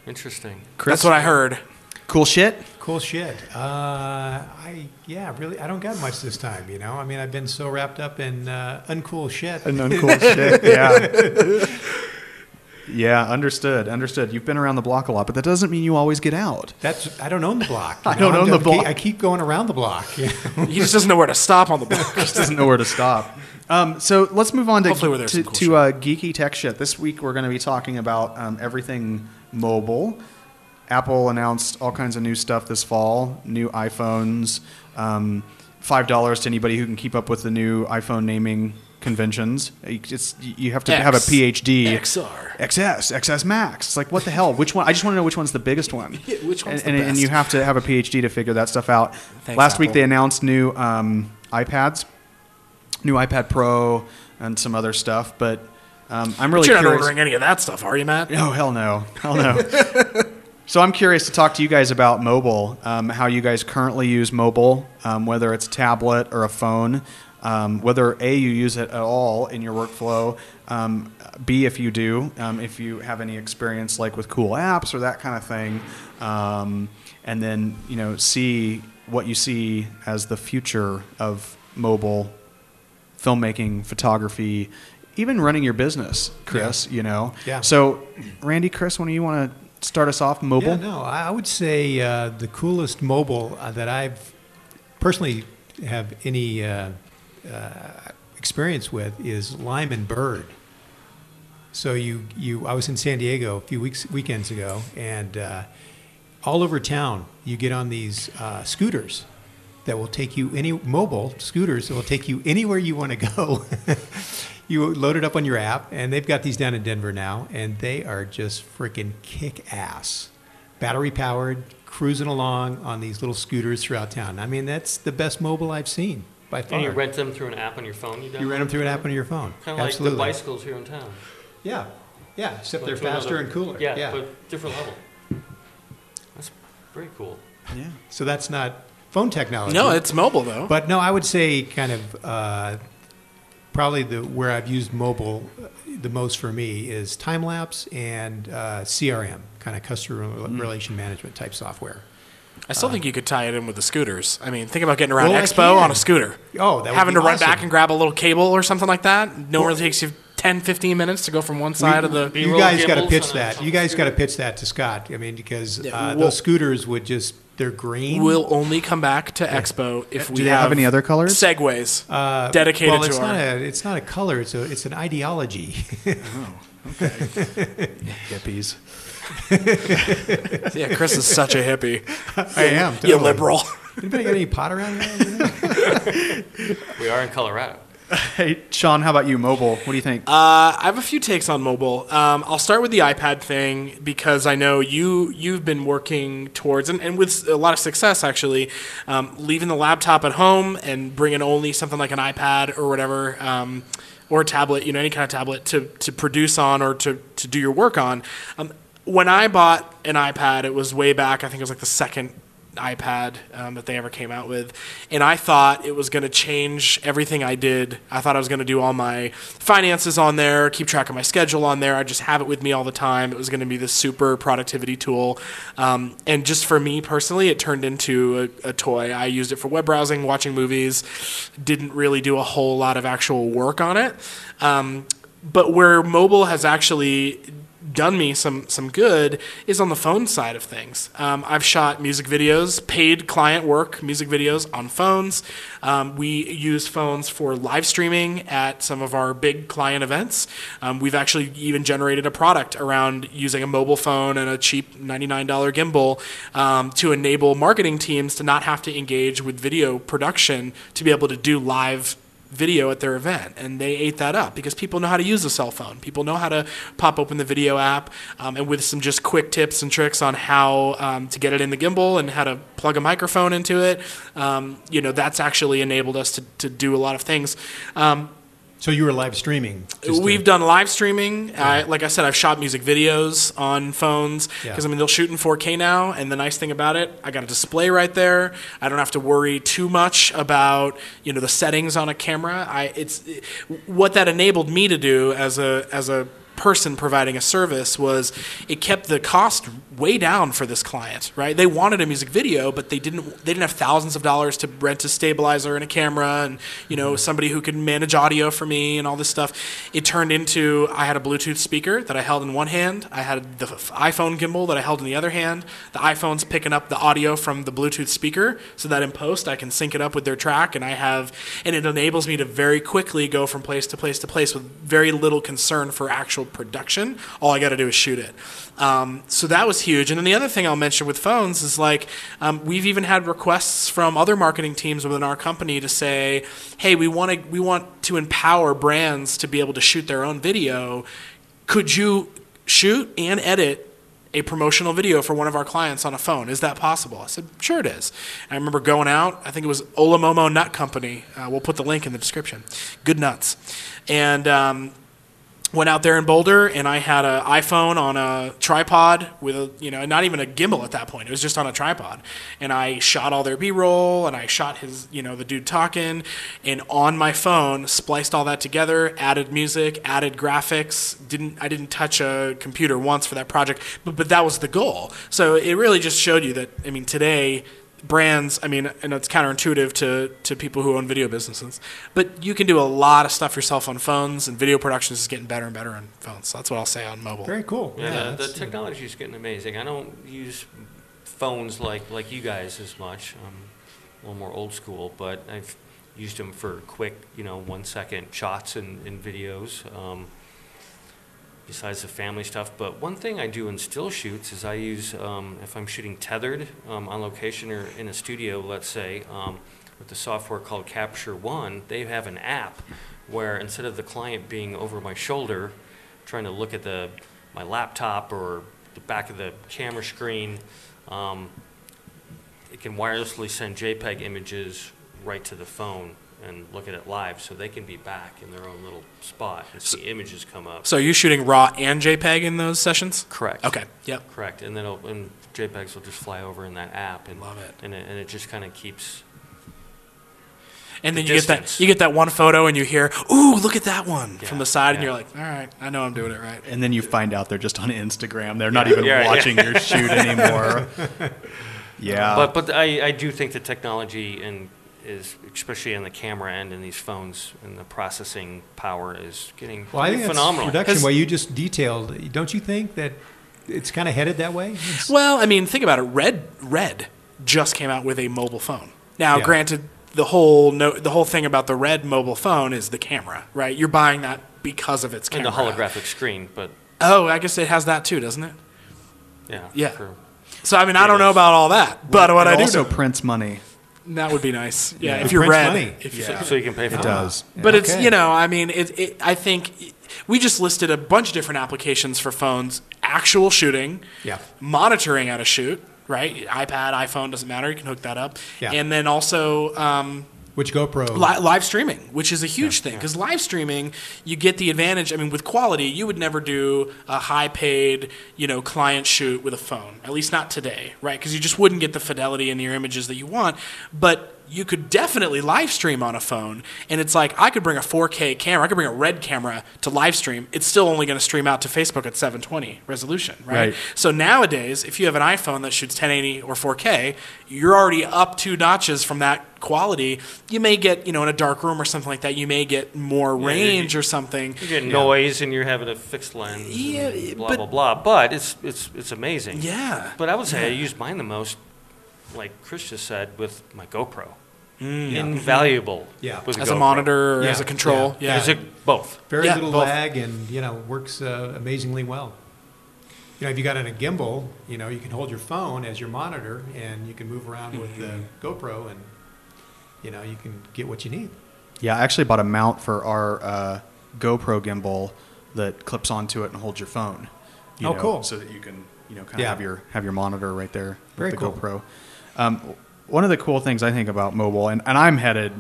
Interesting. Chris, That's what I heard. cool shit. Cool shit. Uh, I yeah, really. I don't got much this time. You know, I mean, I've been so wrapped up in uh, uncool shit. An uncool shit. Yeah. Yeah, understood. Understood. You've been around the block a lot, but that doesn't mean you always get out. That's I don't own the block. you I know, don't I'm own the just- block. I keep going around the block. you know? He just doesn't know where to stop on the block. Just doesn't know where to stop. Um, so let's move on to Hopefully where there's to, some cool to uh, geeky tech shit. This week we're going to be talking about um, everything mobile. Apple announced all kinds of new stuff this fall. New iPhones. Um, Five dollars to anybody who can keep up with the new iPhone naming conventions. It's, you have to X, have a PhD. X R. X S, X S Max. It's like, what the hell? Which one? I just want to know which one's the biggest one. Yeah, which one's and, the and, and best? you have to have a PhD to figure that stuff out. Thanks, Last week Apple. they announced new um, iPads, new iPad Pro, and some other stuff. But um, I'm really But you're not curious. ordering any of that stuff, are you, Matt? Oh, hell no. Hell no. So I'm curious to talk to you guys about mobile, um, how you guys currently use mobile, um, whether it's a tablet or a phone, um, whether A, you use it at all in your workflow, um, B, if you do, um, if you have any experience like with cool apps or that kind of thing, um, and then, you know, C, what you see as the future of mobile filmmaking, photography, even running your business, Chris, you know? Yeah. So, Randy, Chris, when do you want to start us off mobile? Yeah, no, I I would say uh, the coolest mobile uh, that I've personally have any uh, uh, experience with is Lime and Bird. So you, you, I was in San Diego a few weeks weekends ago, and uh, all over town you get on these uh, scooters that will take you any mobile scooters that will take you anywhere you want to go. You load it up on your app, and they've got these down in Denver now, and they are just freaking kick-ass. Battery-powered, cruising along on these little scooters throughout town. I mean, that's the best mobile I've seen by far. And you rent them through an app on your phone? You, You rent them through an app on your phone. Kind of like Absolutely. the bicycles here in town. Yeah, yeah, except But they're to another- faster and cooler. Yeah, yeah. but different level. That's very cool. Yeah. So that's not phone technology. No, it's mobile, though. But no, I would say kind of uh, probably the where I've used mobile uh, the most for me is time lapse and uh, C R M, kind of customer Mm. relation management type software. I still think you could tie it in with the scooters. I mean, think about getting around Well, I Expo can. on a scooter. Oh, that would Having be to run awesome. back and grab a little cable or something like that. No Well- one takes you ten, fifteen minutes to go from one side of the... Be You roll guys got to gimbals pitch on a- that. on You a guys got to scooter. pitch that to Scott. I mean, because Yeah, uh, well- those scooters would just, they're green. We'll only come back to Expo if we Do they have any other colors? Segways uh, dedicated well, to it's our... not a, it's not a color. It's a, it's an ideology. Hippies. Yeah, Chris is such a hippie. I am. You totally. liberal. Anybody got any pot around here? We are in Colorado. Hey, Sean, how about you? Mobile. What do you think? Uh, I have a few takes on mobile. Um, I'll start with the iPad thing because I know you you've been working towards and, and with a lot of success actually, um, leaving the laptop at home and bringing only something like an iPad or whatever, um, or a tablet, you know, any kind of tablet to to produce on or to to do your work on. Um, when I bought an iPad, it was way back. I think it was like the second iPad um, that they ever came out with, and I thought it was going to change everything I did. I thought I was going to do all my finances on there, keep track of my schedule on there. I just have it with me all the time. It was going to be this super productivity tool, um, and just for me personally, it turned into a, a toy. I used it for web browsing, watching movies. Didn't really do a whole lot of actual work on it, um, but where mobile has actually done me some some good is on the phone side of things. Um, I've shot music videos, paid client work, music videos on phones. Um, we use phones for live streaming at some of our big client events. Um, we've actually even generated a product around using a mobile phone and a cheap ninety-nine dollars gimbal um, to enable marketing teams to not have to engage with video production to be able to do live video at their event, and they ate that up because people know how to use a cell phone. People know how to pop open the video app, um, and with some just quick tips and tricks on how um, to get it in the gimbal and how to plug a microphone into it, um, you know, that's actually enabled us to, to do a lot of things. Um, So you were live streaming. just to- We've done live streaming. I, like I said, I've shot music videos on phones Yeah. because I mean they'll shoot in four K now. And the nice thing about it, I got a display right there. I don't have to worry too much about you know the settings on a camera. I it's what that enabled me to do as a as a person providing a service was it kept the cost way down for this client, right? They wanted a music video, but they didn't they didn't have thousands of dollars to rent a stabilizer and a camera and, you know, somebody who could manage audio for me and all this stuff. It turned into I had a Bluetooth speaker that I held in one hand. I had the iPhone gimbal that I held in the other hand. The iPhone's picking up the audio from the Bluetooth speaker so that in post I can sync it up with their track, and I have and it enables me to very quickly go from place to place to place with very little concern for actual production. All I got to do is shoot it. Um, so that was huge. And then the other thing I'll mention with phones is like um, we've even had requests from other marketing teams within our company to say, hey, we want to we want to empower brands to be able to shoot their own video. Could you shoot and edit a promotional video for one of our clients on a phone? Is that possible? I said, sure it is. And I remember going out, I think it was Olamomo Nut Company. Uh, we'll put the link in the description. Good nuts. And um, went out there in Boulder, and I had an iPhone on a tripod with a, you know, not even a gimbal at that point. It was just on a tripod. And I shot all their B-roll, and I shot his, you know, the dude talking, and on my phone, spliced all that together, added music, added graphics. Didn't I didn't touch a computer once for that project, but but that was the goal. So it really just showed you that, I mean, today, brands, I mean, and it's counterintuitive to, to people who own video businesses, but you can do a lot of stuff yourself on phones, and video production is getting better and better on phones. So that's what I'll say on mobile. Very cool. Yeah, Yeah, the, the that's- technology is getting amazing. I don't use phones like, like you guys as much. I'm a little more old school, but I've used them for quick, you know, one second shots and, and videos. Um, besides the family stuff. But one thing I do in still shoots is I use, um, if I'm shooting tethered um, on location or in a studio, let's say, um, with the software called Capture One, they have an app where instead of the client being over my shoulder, trying to look at the my laptop or the back of the camera screen, um, it can wirelessly send JPEG images right to the phone and look at it live, so they can be back in their own little spot and see images come up. So are you shooting RAW and JPEG in those sessions? Correct. Okay. Yep. Correct, and then it'll, and JPEGs will just fly over in that app, and Love it. and it, and it just kind of keeps. And then The you get that distance. you get that one photo, and you hear, "Ooh, look at that one" Yeah, from the side, and yeah. you're like, "All right, I know I'm doing it right." And then you find out they're just on Instagram. They're not even Yeah, yeah. watching your shoot anymore. Yeah. But but I, I do think the technology and is especially in the camera end in these phones and the processing power is getting Well, I think that's phenomenal. production. Has- What you just detailed, don't you think that it's kind of headed that way? It's- Well, I mean, think about it. Red Red just came out with a mobile phone. Now, Yeah. granted, the whole no, the whole thing about the Red mobile phone is the camera, right? You're buying that because of its And camera. the holographic screen, but Oh, I guess it has that too, doesn't it? yeah. Yeah. for- So I mean, I don't know about all that, but what it I do also know, prints money. that would be nice. Yeah, Yeah, if it you're prints Red, money. if you Yeah. so you can pay for It does. But it's, Okay. you know, I mean, it, it, I think we just listed a bunch of different applications for phones: actual shooting, Yeah. monitoring at a shoot, right? iPad, iPhone, doesn't matter. You can hook that up. Yeah. And then also um, Which GoPro? li- live streaming, which is a huge thing, because live streaming, you get the advantage. I mean, with quality, you would never do a high-paid, you know, client shoot with a phone. At least not today, right? Because you just wouldn't get the fidelity in your images that you want. But you could definitely live stream on a phone, and it's like I could bring a four K camera, I could bring a Red camera to live stream. It's still only going to stream out to Facebook at seven twenty resolution, right? Right. So nowadays, if you have an iPhone that shoots ten eighty or four K, you're already up two notches from that quality. You may get, you know, in a dark room or something like that, you may get more you- range or something. You get noise and you're having a fixed lens. Yeah, and blah but- blah blah. But it's it's it's amazing. Yeah. But I would say I Yeah. use mine the most, like Chris just said, with my GoPro. Mm. Invaluable. Yeah. With As a GoPro. monitor or Yeah, as a control. yeah, Yeah. Is it both? Very Yeah, little both. lag, and you know works uh, amazingly well. You know, if you got it in a gimbal, you know you can hold your phone as your monitor, and you can move around with the GoPro, and you know you can get what you need. Yeah, I actually bought a mount for our uh, GoPro gimbal that clips onto it and holds your phone. You Oh, know, cool. So that you can, you know, kind of Yeah. have your have your monitor right there Very with the cool. GoPro. Um, one of the cool things I think about mobile, and, and I'm headed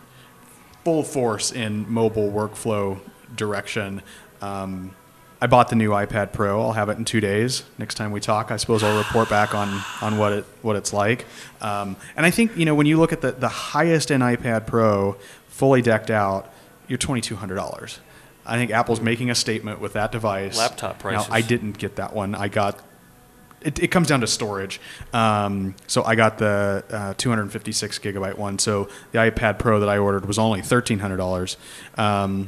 full force in mobile workflow direction. Um, I bought the new iPad Pro. I'll have it in two days. Next time we talk, I suppose I'll report back on, on what it what it's like. Um, and I think, you know, when you look at the, the highest end iPad Pro, fully decked out, you're twenty-two hundred dollars. I think Apple's making a statement with that device. Laptop prices. Now, I didn't get that one. I got, it, it comes down to storage. Um, so I got the uh, two hundred fifty-six gigabyte one. So the iPad Pro that I ordered was only thirteen hundred dollars. Um,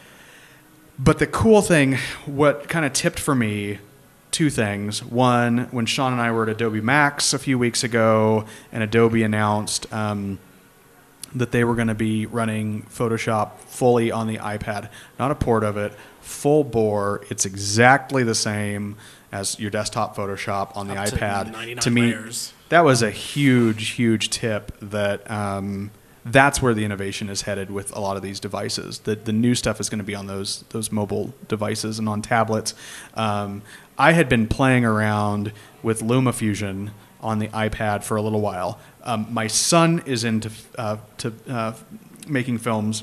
but the cool thing, what kind of tipped for me, two things. One, when Sean and I were at Adobe Max a few weeks ago, and Adobe announced um, that they were going to be running Photoshop fully on the iPad, not a port of it, full bore. It's exactly the same as your desktop Photoshop on the Up to iPad. ninety-nine To me, layers. that was a huge, huge tip that um, that's where the innovation is headed with a lot of these devices. The, the new stuff is going to be on those those mobile devices and on tablets. Um, I had been playing around with LumaFusion on the iPad for a little while. Um, my son is into uh, to uh, making films,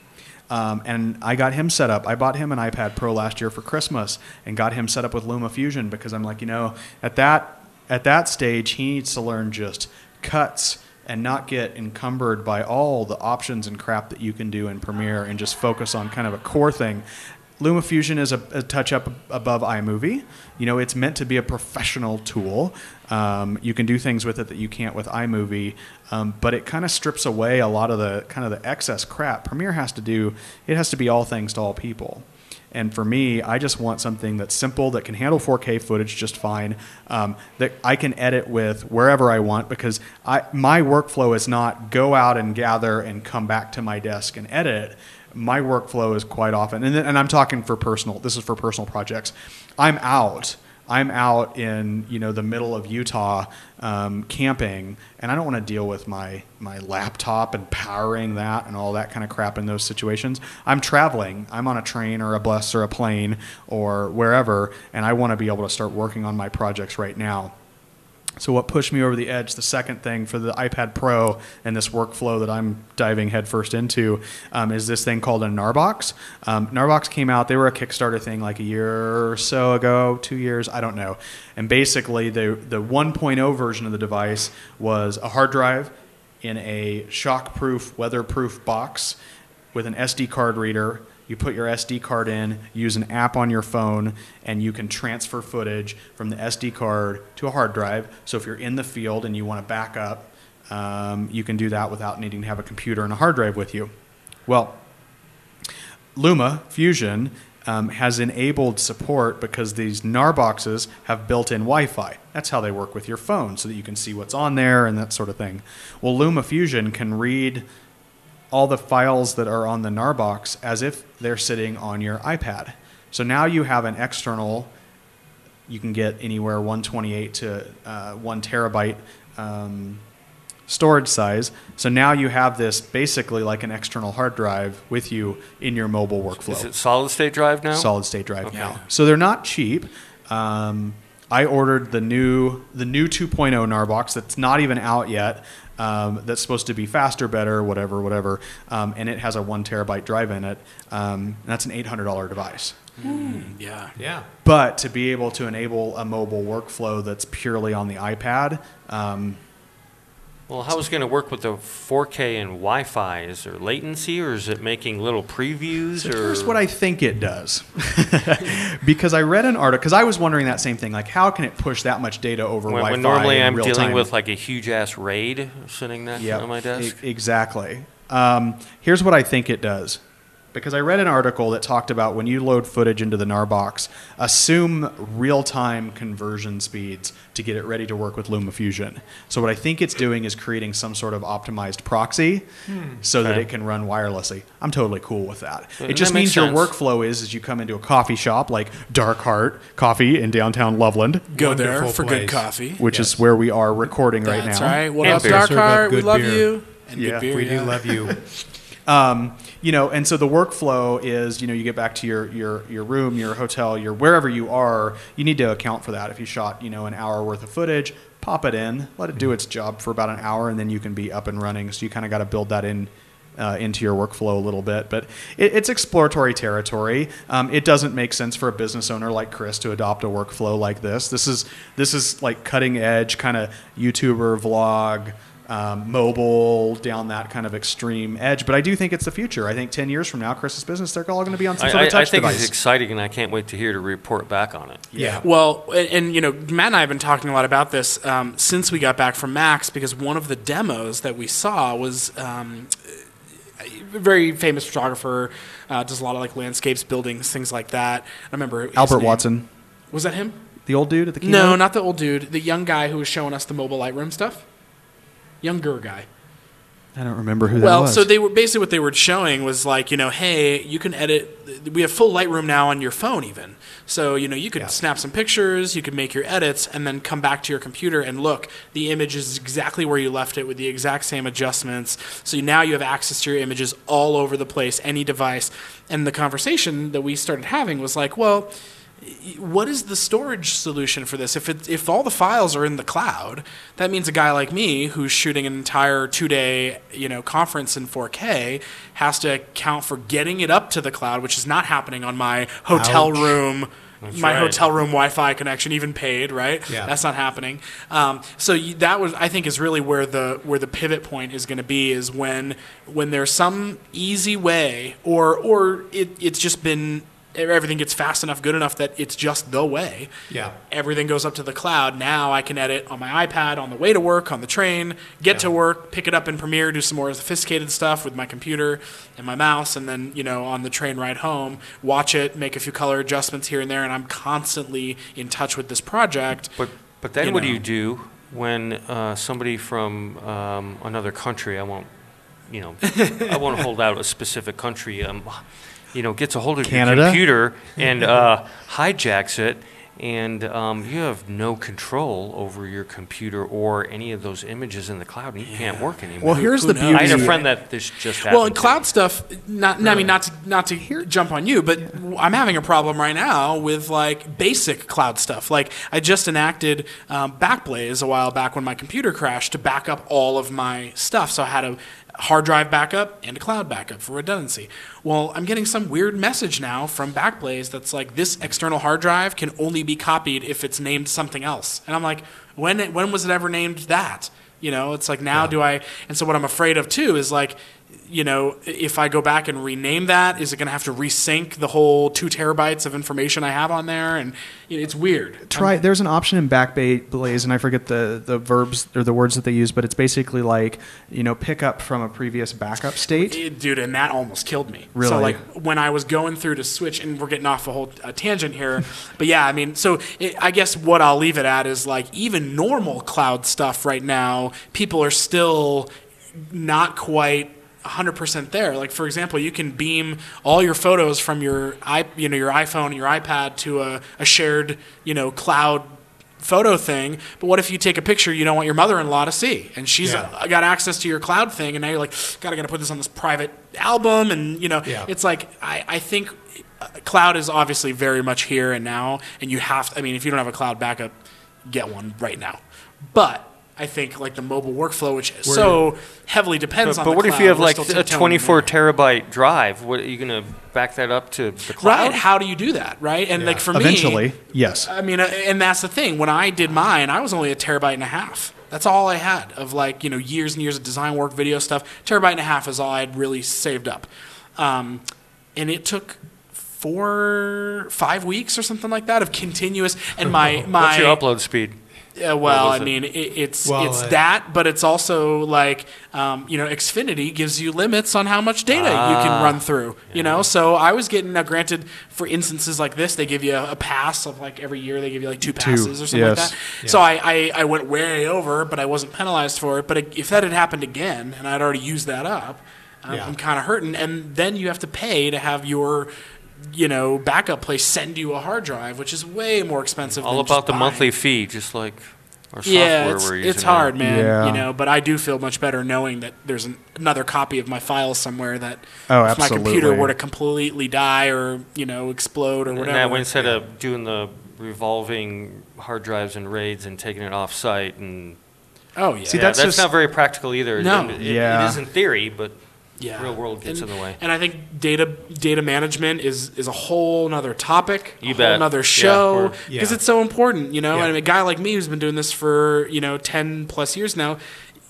um, and I got him set up. I bought him an iPad Pro last year for Christmas and got him set up with LumaFusion because I'm like, you know, at that at that stage, he needs to learn just cuts and not get encumbered by all the options and crap that you can do in Premiere and just focus on kind of a core thing. LumaFusion is a, a touch up above iMovie. You know, it's meant to be a professional tool. Um, you can do things with it that you can't with iMovie, um, but it kind of strips away a lot of the kind of the excess crap. Premiere has to do, it has to be all things to all people. And for me, I just want something that's simple, that can handle four K footage just fine, um, that I can edit with wherever I want, because I, my workflow is not go out and gather and come back to my desk and edit. My workflow is quite often, and, and I'm talking for personal, this is for personal projects. I'm out. I'm out in, you know, the middle of Utah um, camping, and I don't want to deal with my, my laptop and powering that and all that kind of crap in those situations. I'm traveling. I'm on a train or a bus or a plane or wherever, and I want to be able to start working on my projects right now. So what pushed me over the edge, the second thing for the iPad Pro and this workflow that I'm diving headfirst into, um, is this thing called a Narbox. Um, Narbox came out, they were a Kickstarter thing like a year or so ago, two years, I don't know. And basically the, the one point oh version of the device was a hard drive in a shock-proof, weatherproof box with an S D card reader. You put your S D card in, use an app on your phone, and you can transfer footage from the S D card to a hard drive. So if you're in the field and you want to back up, um, you can do that without needing to have a computer and a hard drive with you. Well, LumaFusion um, has enabled support because these Narboxes have built-in Wi-Fi. That's how they work with your phone, so that you can see what's on there and that sort of thing. Well, LumaFusion can read all the files that are on the Narbox as if they're sitting on your iPad. So now you have an external, you can get anywhere one twenty-eight to uh, one terabyte um, storage size. So now you have this basically like an external hard drive with you in your mobile workflow. Is it solid state drive now? Solid state drive Okay. now. So they're not cheap. Um, I ordered the new the new two point oh Narbox that's not even out yet. Um, that's supposed to be faster, better, whatever, whatever, um, and it has a one terabyte drive in it. Um, and that's an eight hundred dollars device. Mm, yeah. Yeah. But to be able to enable a mobile workflow that's purely on the iPad, um, Well, how is it going to work with the four K and Wi-Fi? Is there latency, or is it making little previews? so or here's what I think it does. Because I read an article, because I was wondering that same thing, like how can it push that much data over when, Wi-Fi when normally in I'm real dealing time? with like a huge ass RAID sitting that Yep, on my desk. e- exactly. Um, here's what I think it does. Because I read an article that talked about when you load footage into the Narbox, assume real-time conversion speeds to get it ready to work with LumaFusion. So what I think it's doing is creating some sort of optimized proxy so that Okay. it can run wirelessly. I'm totally cool with that. That It just makes means your sense. workflow is, is you come into a coffee shop like Dark Heart Coffee in downtown Loveland, Go there Wonderful for place. good coffee. which Yes. is where we are recording right That's now. right. What And up, beer. Dark Serve up Heart? We good love beer. you. And Yeah, good beer, We do yeah. love you. Um, you know, and so the workflow is, you know, you get back to your, your, your room, your hotel, your wherever you are, you need to account for that. If you shot, you know, an hour worth of footage, pop it in, let it do its job for about an hour, and then you can be up and running. So you kind of got to build that in uh, into your workflow a little bit. But it, it's exploratory territory. Um, it doesn't make sense for a business owner like Chris to adopt a workflow like this. This is this is like cutting edge kind of YouTuber vlog. um, mobile, down that kind of extreme edge. But I do think it's the future. I think ten years from now, Chris's business, they're all going to be on some I, sort of I, touch I think device. it's exciting, and I can't wait to hear to report back on it. Yeah. Well, and, and you know, Matt and I have been talking a lot about this um, since we got back from Max, because one of the demos that we saw was um, a very famous photographer, uh, does a lot of like landscapes, buildings, things like that. I remember his Albert name. Watson, Was that him? the old dude at the keynote? No, not the old dude. The young guy who was showing us the mobile Lightroom stuff. Younger guy. I don't remember who Well, that was. so they were basically what they were showing was like, you know, hey, you can edit. We have full Lightroom now on your phone, even. So you know, you could Yeah. snap some pictures, you could make your edits, and then come back to your computer and look. The image is exactly where you left it with the exact same adjustments. So now you have access to your images all over the place, any device. And the conversation that we started having was like, well, what is the storage solution for this? If it, if all the files are in the cloud, that means a guy like me who's shooting an entire two-day, you know, conference in four K has to account for getting it up to the cloud, which is not happening on my hotel Ouch. room, That's my right. hotel room Wi-Fi connection, even paid, right? Yeah. That's not happening. Um, so you, that was, I think, is really where the where the pivot point is going to be, is when when there's some easy way, or or it, it's just been. Everything gets fast enough, good enough that it's just the way. Yeah. Everything goes up to the cloud. Now I can edit on my iPad on the way to work, on the train, get Yeah. to work, pick it up in Premiere, do some more sophisticated stuff with my computer and my mouse, and then, you know, on the train ride home, watch it, make a few color adjustments here and there, and I'm constantly in touch with this project. But but then You what do know. you do when uh, somebody from um, another country, I won't, you know, I won't hold out a specific country, um, you know, gets a hold of Canada? your computer and uh, hijacks it, and um, you have no control over your computer or any of those images in the cloud, and you can't work anymore. well, here's Who the knows? beauty. I had a friend that this just happened Well, and to. cloud stuff, not, I mean, not to, not to jump on you, but I'm having a problem right now with like basic cloud stuff. Like I just enacted um, Backblaze a while back when my computer crashed to back up all of my stuff. So I had a hard drive backup and a cloud backup for redundancy. Well, I'm getting some weird message now from Backblaze that's like, this external hard drive can only be copied if it's named something else. And I'm like, when when was it ever named that? You know, it's like, now do I, and so what I'm afraid of too is like, you know, if I go back and rename that, is it going to have to resync the whole two terabytes of information I have on there? And you know, it's weird. Try. There's an option in Backblaze, and I forget the, the verbs or the words that they use, but it's basically like, you know, pick up from a previous backup state. It- dude, and that almost killed me. Really? So, like, when I was going through to switch, and we're getting off a whole uh, tangent here, but yeah, I mean, so it, I guess what I'll leave it at is, like, even normal cloud stuff right now, people are still not quite one hundred percent there. Like, for example, you can beam all your photos from your i you know your iPhone and your iPad to a, a shared, you know, cloud photo thing. But what if you take a picture you don't want your mother-in-law to see, and she's Yeah. uh, got access to your cloud thing, and now you're like, God, I got to put this on this private album, and you know, Yeah. it's like I, I think uh, cloud is obviously very much here and now, and you have. I mean, if you don't have a cloud backup, get one right now. But I think like the mobile workflow, which so heavily depends But, on but the what cloud, if you have we're like still a tiptoeing twenty-four there. terabyte drive? What are you going to back that up to the cloud? Right? How do you do that? Right? And Yeah. like for me, Eventually, yes. I mean, uh, and that's the thing. When I did mine, I was only a terabyte and a half. That's all I had of like, you know, years and years of design work, video stuff. Terabyte and a half is all I'd really saved up. Um, and it took four, five weeks or something like that of continuous. And my, my What's your upload speed? Yeah, well, was I it? mean, it, it's Well, it's uh, that, but it's also like, um, you know, Xfinity gives you limits on how much data you Ah. can run through. You know, so I was getting now. Granted, for instances like this, they give you a, a pass of like every year they give you like two passes or something yes. like that. So I, I I went way over, but I wasn't penalized for it. But if that had happened again, and I'd already used that up, I'm, Yeah. I'm kind of hurting. And then you have to pay to have your, you know, backup place send you a hard drive, which is way more expensive. All than about just the buying. monthly fee, just like our Yeah, software it's, we're using it's hard, now. man. Yeah. You know, but I do feel much better knowing that there's an, another copy of my files somewhere that Oh, if my computer absolutely. were to completely die or, you know, explode or And whatever. that way, instead of doing the revolving hard drives and RAIDs and taking it off site, and oh, yeah. See, yeah, that's that's, just- not very practical either. No. It, it- Yeah. it is in theory, but yeah. real world gets and, in the way. And I think data data management is, is a whole nother topic, You a bet. whole nother Yeah, show, we're- because Yeah. it's so important, you know? Yeah. And a guy like me who's been doing this for, you know, ten plus years now,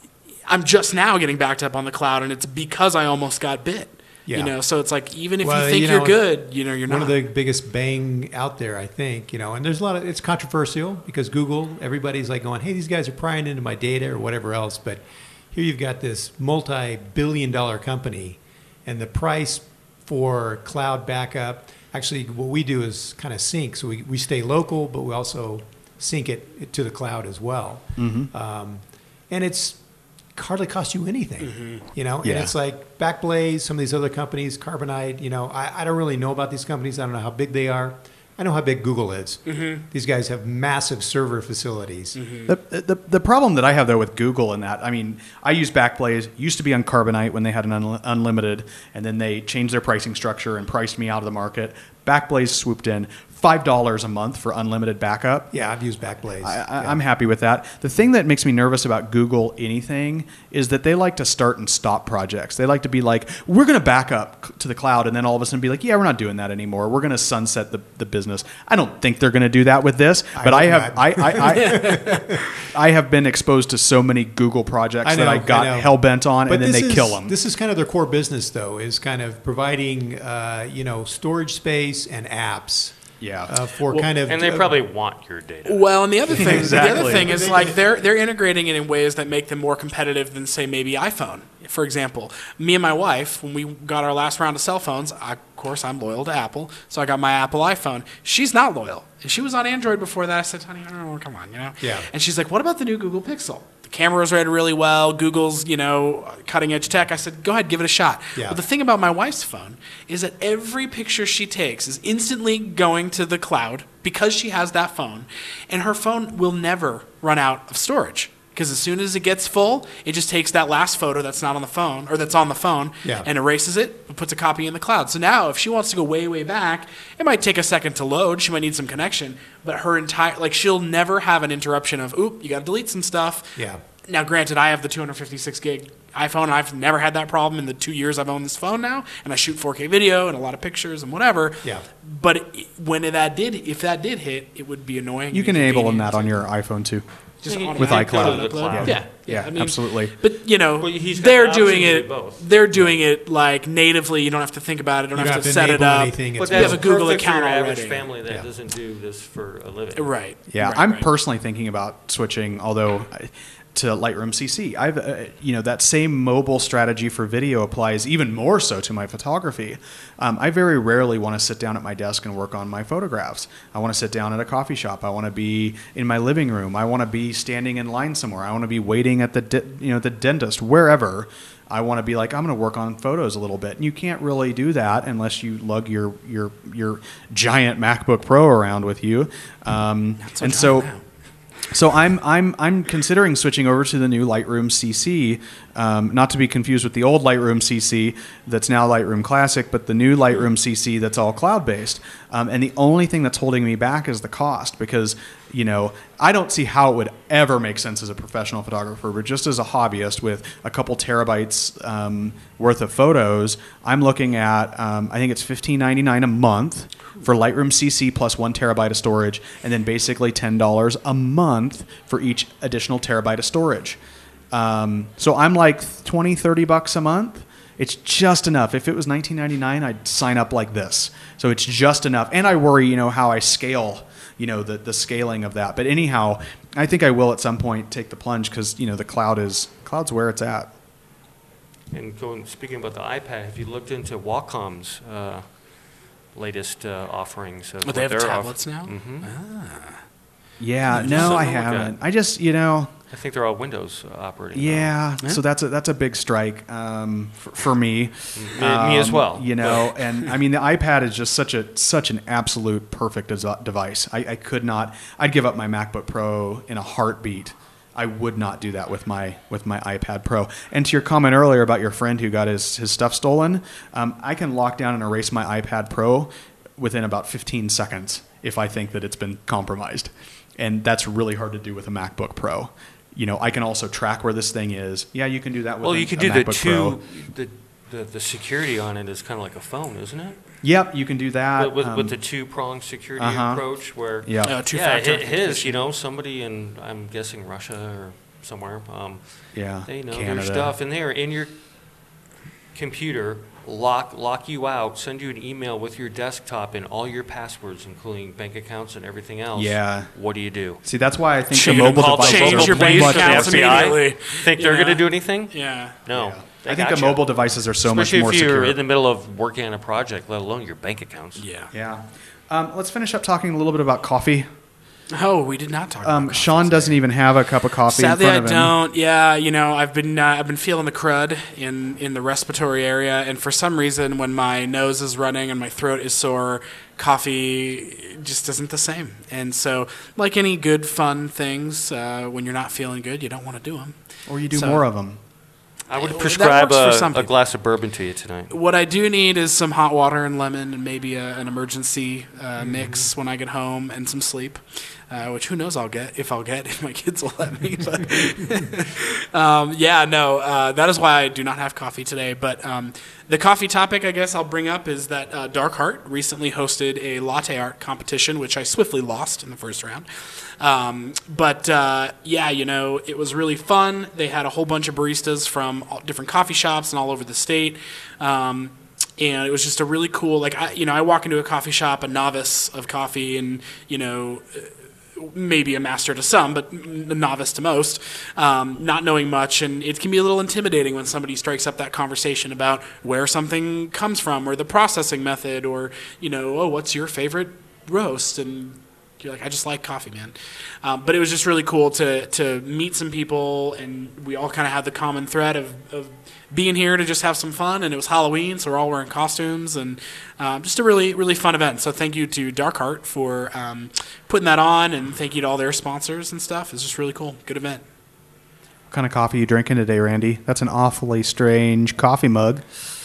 I'm just now getting backed up on the cloud, and it's because I almost got bit. Yeah. You know, so it's like even if Well, you think you you are know, good, you know, you're One not. of the biggest bang out there, I think, you know, and there's a lot of, it's controversial because Google, everybody's like going, hey, these guys are prying into my data or whatever else. But here you've got this multi-billion dollar company, and the price for cloud backup, actually what we do is kind of sync. So we, we stay local, but we also sync it to the cloud as well. Mm-hmm. Um, and it's hardly cost you anything, Mm-hmm. you know? Yeah. And it's like Backblaze, some of these other companies, Carbonite, you know, I, I don't really know about these companies. I don't know how big they are. I know how big Google is. Mm-hmm. These guys have massive server facilities. The, the the problem that I have though with Google and that, I mean, I use Backblaze, used to be on Carbonite when they had an un- unlimited, and then they changed their pricing structure and priced me out of the market. Backblaze swooped in, five dollars a month for unlimited backup. Yeah, I've used Backblaze. I, I, Yeah. I'm happy with that. The thing that makes me nervous about Google anything is that they like to start and stop projects. They like to be like, we're going to back up c- to the cloud, and then all of a sudden be like, yeah, we're not doing that anymore. We're going to sunset the, the business. I don't think they're going to do that with this, I but I hope have not. I, I, I, I have been exposed to so many Google projects I that know, I I got know. hell bent on, But and then this they is- kill them. This is kind of their core business, though, is kind of providing, uh, you know, storage space and apps Yeah. uh, for Well, kind of. And they uh, probably want your data. Well, and the other thing, the Exactly. other thing is like they're they're integrating it in ways that make them more competitive than say maybe iPhone. For example, me and my wife, when we got our last round of cell phones, I, of course I'm loyal to Apple, so I got my Apple iPhone. She's not loyal, and she was on Android before that. I said, honey, oh, come on, you know. Yeah. And she's like, what about the new Google Pixel? The camera's rated really well. Google's, you know, cutting edge tech. I said, go ahead, give it a shot. Yeah. But the thing about my wife's phone is that every picture she takes is instantly going to the cloud because she has that phone, and her phone will never run out of storage. Because as soon as it gets full, it just takes that last photo that's not on the phone, or that's on the phone, Yeah. and erases it and puts a copy in the cloud. So now if she wants to go way, way back, it might take a second to load. She might need some connection. But her entire, like, she'll never have an interruption of, oop, you got to delete some stuff. Yeah. Now, granted, I have the two hundred fifty-six gig iPhone, and I've never had that problem in the two years I've owned this phone now, and I shoot four K video and a lot of pictures and whatever. Yeah. But it, when that did, if that did hit, it would be annoying. You and can enable inconvenient. that on your iPhone too. Just Yeah, on with an iCloud. upload. Go to the cloud. Yeah, Yeah, I mean, absolutely. But you know, Well, he's got they're the option doing to do it. both. They're doing it like natively. You don't have to think about it. You don't, You have, don't to, set it enable up. anything. But It's You have that's a Google perfect account for your average already. family that Yeah. doesn't do this for a living. Right. Yeah, Right, I'm right. personally thinking about switching, although I- to Lightroom C C. I've uh, you know that same mobile strategy for video applies even more so to my photography. Um, I very rarely want to sit down at my desk and work on my photographs. I want to sit down at a coffee shop. I want to be in my living room. I want to be standing in line somewhere. I want to be waiting at the de- you know the dentist, wherever. I want to be like, I'm going to work on photos a little bit. And you can't really do that unless you lug your your your giant MacBook Pro around with you. Um, so and giant so. now. So I'm I'm I'm considering switching over to the new Lightroom C C, um, not to be confused with the old Lightroom C C that's now Lightroom Classic, but the new Lightroom C C that's all cloud based. Um, and the only thing that's holding me back is the cost, because you know I don't see how it would ever make sense as a professional photographer, but just as a hobbyist with a couple terabytes um, worth of photos, I'm looking at um, I think it's fifteen ninety-nine a month for Lightroom C C plus one terabyte of storage, and then basically ten dollars a month for each additional terabyte of storage. Um, so I'm like twenty, thirty bucks a month. It's just enough. If it was nineteen ninety-nine, I'd sign up like this. So it's just enough. And I worry, you know, how I scale, you know, the, the scaling of that. But anyhow, I think I will at some point take the plunge because, you know, the cloud is, cloud's where it's at. And going, speaking about the iPad, have you looked into Wacom's uh, latest uh, offerings? Of But they what have they're tablets off- now. Mhm. Yeah, Just no, something I to look at. haven't. I just, you know, I think they're all Windows uh, operating. yeah, Yeah. so that's a, that's a big strike um, for, for me. now. Me, me as Um, well. You know, and I mean the iPad is just such a such an absolute perfect des- device. I, I could not. I'd give up my MacBook Pro in a heartbeat. I would not do that with my with my iPad Pro. And to your comment earlier about your friend who got his his stuff stolen, um, I can lock down and erase my iPad Pro within about fifteen seconds if I think that it's been compromised. And that's really hard to do with a MacBook Pro. You know, I can also track where this thing is. Yeah, you can do that with Well, a, you could a do the MacBook Pro. two. The, the the security on it is kind of like a phone, isn't it? Yep, you can do that. With, with, um, with the two-pronged security uh-huh. approach, where yeah. Uh, yeah, two-factor hi- his, authentication. you know, somebody in I'm guessing Russia or somewhere. Um, Yeah, They know Canada. their stuff, and they're in your computer, lock lock you out, send you an email with your desktop and all your passwords, including bank accounts and everything else. Yeah. What do you do? See, that's why I think Change- the mobile call the devices Change are your way bank much accounts more F B I? immediately. Think they're Yeah. going to do anything? Yeah. No. Yeah. They I think the gotcha. mobile devices are so Especially much more if you're secure. in the middle of working on a project, let alone your bank accounts. Yeah. Yeah. Um, let's finish up talking a little bit about coffee. Oh, we did not talk about Um, coffee Sean today. doesn't even have a cup of coffee Sadly, in I front of him. don't. Yeah, you know, I've been uh, I've been feeling the crud in in the respiratory area, and for some reason, when my nose is running and my throat is sore, coffee just isn't the same. And so, like any good fun things, uh, when you're not feeling good, you don't want to do them. Or you do So- more of them. I would That prescribe works for some a, a people. glass of bourbon to you tonight. What I do need is some hot water and lemon, and maybe a, an emergency uh, Mm-hmm. mix when I get home, and some sleep. Uh, which who knows I'll get if I'll get if my kids will let me. But um, yeah, no, uh, that is why I do not have coffee today. But um, the coffee topic I guess I'll bring up is that uh, Dark Heart recently hosted a latte art competition, which I swiftly lost in the first round. Um, but uh, yeah, you know, it was really fun. They had a whole bunch of baristas from all different coffee shops and all over the state. Um, and it was just a really cool, like, I, you know, I walk into a coffee shop, a novice of coffee, and, you know, maybe a master to some, but a novice to most, um, not knowing much. And it can be a little intimidating when somebody strikes up that conversation about where something comes from or the processing method or, you know, oh, what's your favorite roast? And you're like, I just like coffee, man. Um, but it was just really cool to to meet some people, and we all kind of had the common thread of, of being here to just have some fun. And it was Halloween, so we're all wearing costumes, and um, just a really, really fun event. So thank you to Dark Heart for um, putting that on, and thank you to all their sponsors and stuff. It's just really cool. Good event. What kind of coffee are you drinking today, Randy? That's an awfully strange coffee mug.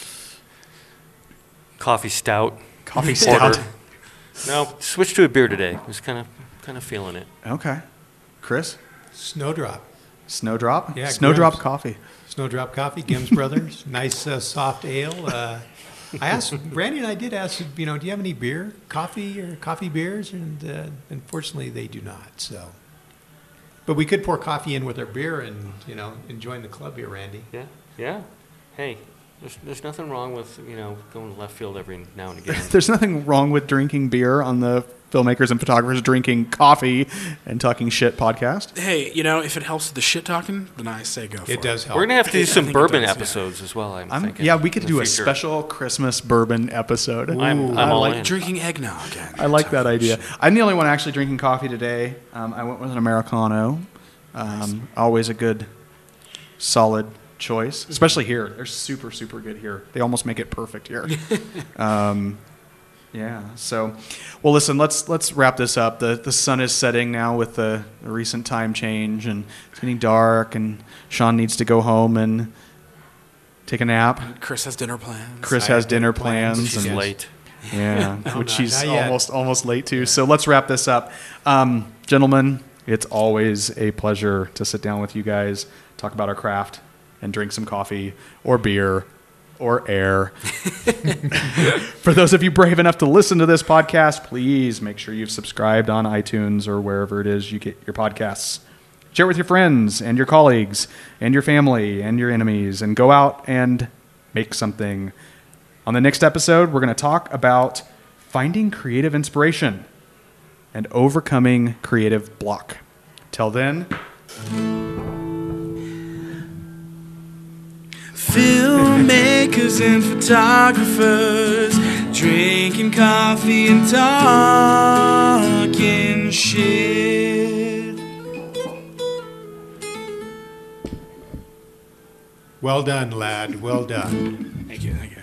Coffee stout. Coffee Porter. stout. No, switch to a beer today. Was kind of kind of feeling it. Okay. Chris? Snowdrop. Snowdrop? Yeah, Snowdrop Grimm's. coffee. Snowdrop Coffee, Gims Brothers. Nice uh, soft ale. Uh, I asked, Brandy and I did ask, you know, do you have any beer, coffee or coffee beers? And uh, unfortunately, they do not. So, but we could pour coffee in with our beer and, you know, enjoying the club here, Randy. Yeah, yeah. Hey, there's there's nothing wrong with you know going to left field every now and again. There's nothing wrong with drinking beer on the Filmmakers and Photographers Drinking Coffee and Talking Shit podcast. Hey, you know, if it helps with the shit talking, then I say go for it. It does help. We're gonna have to do I some think it bourbon does, yeah. episodes as well. I'm, I'm, thinking. yeah, we could in do the a future. special Christmas bourbon episode. I'm, I'm I all like in. Drinking eggnog. Again. I like that idea. I'm the only one actually drinking coffee today. Um, I went with an Americano. Um, always a good, solid choice, especially here. They're super, super good here. They almost make it perfect here. um, yeah. So, well, listen. Let's let's wrap this up. the The sun is setting now with the, the recent time change, and it's getting dark. And Sean needs to go home and take a nap. Chris has dinner plans. Chris I has have dinner dinner plans. plans. She's and- late. Yeah, No, which not- she's not yet. almost almost late to. So let's wrap this up, um, gentlemen. It's always a pleasure to sit down with you guys, talk about our craft, and drink some coffee or beer or air. For those of you brave enough to listen to this podcast, please make sure you've subscribed on iTunes or wherever it is you get your podcasts. Share with your friends and your colleagues and your family and your enemies, and go out and make something. On the next episode, we're going to talk about finding creative inspiration and overcoming creative block. Till then, Filmmakers and photographers drinking coffee and talking shit. Well done, lad. Well done. Thank you. Thank you.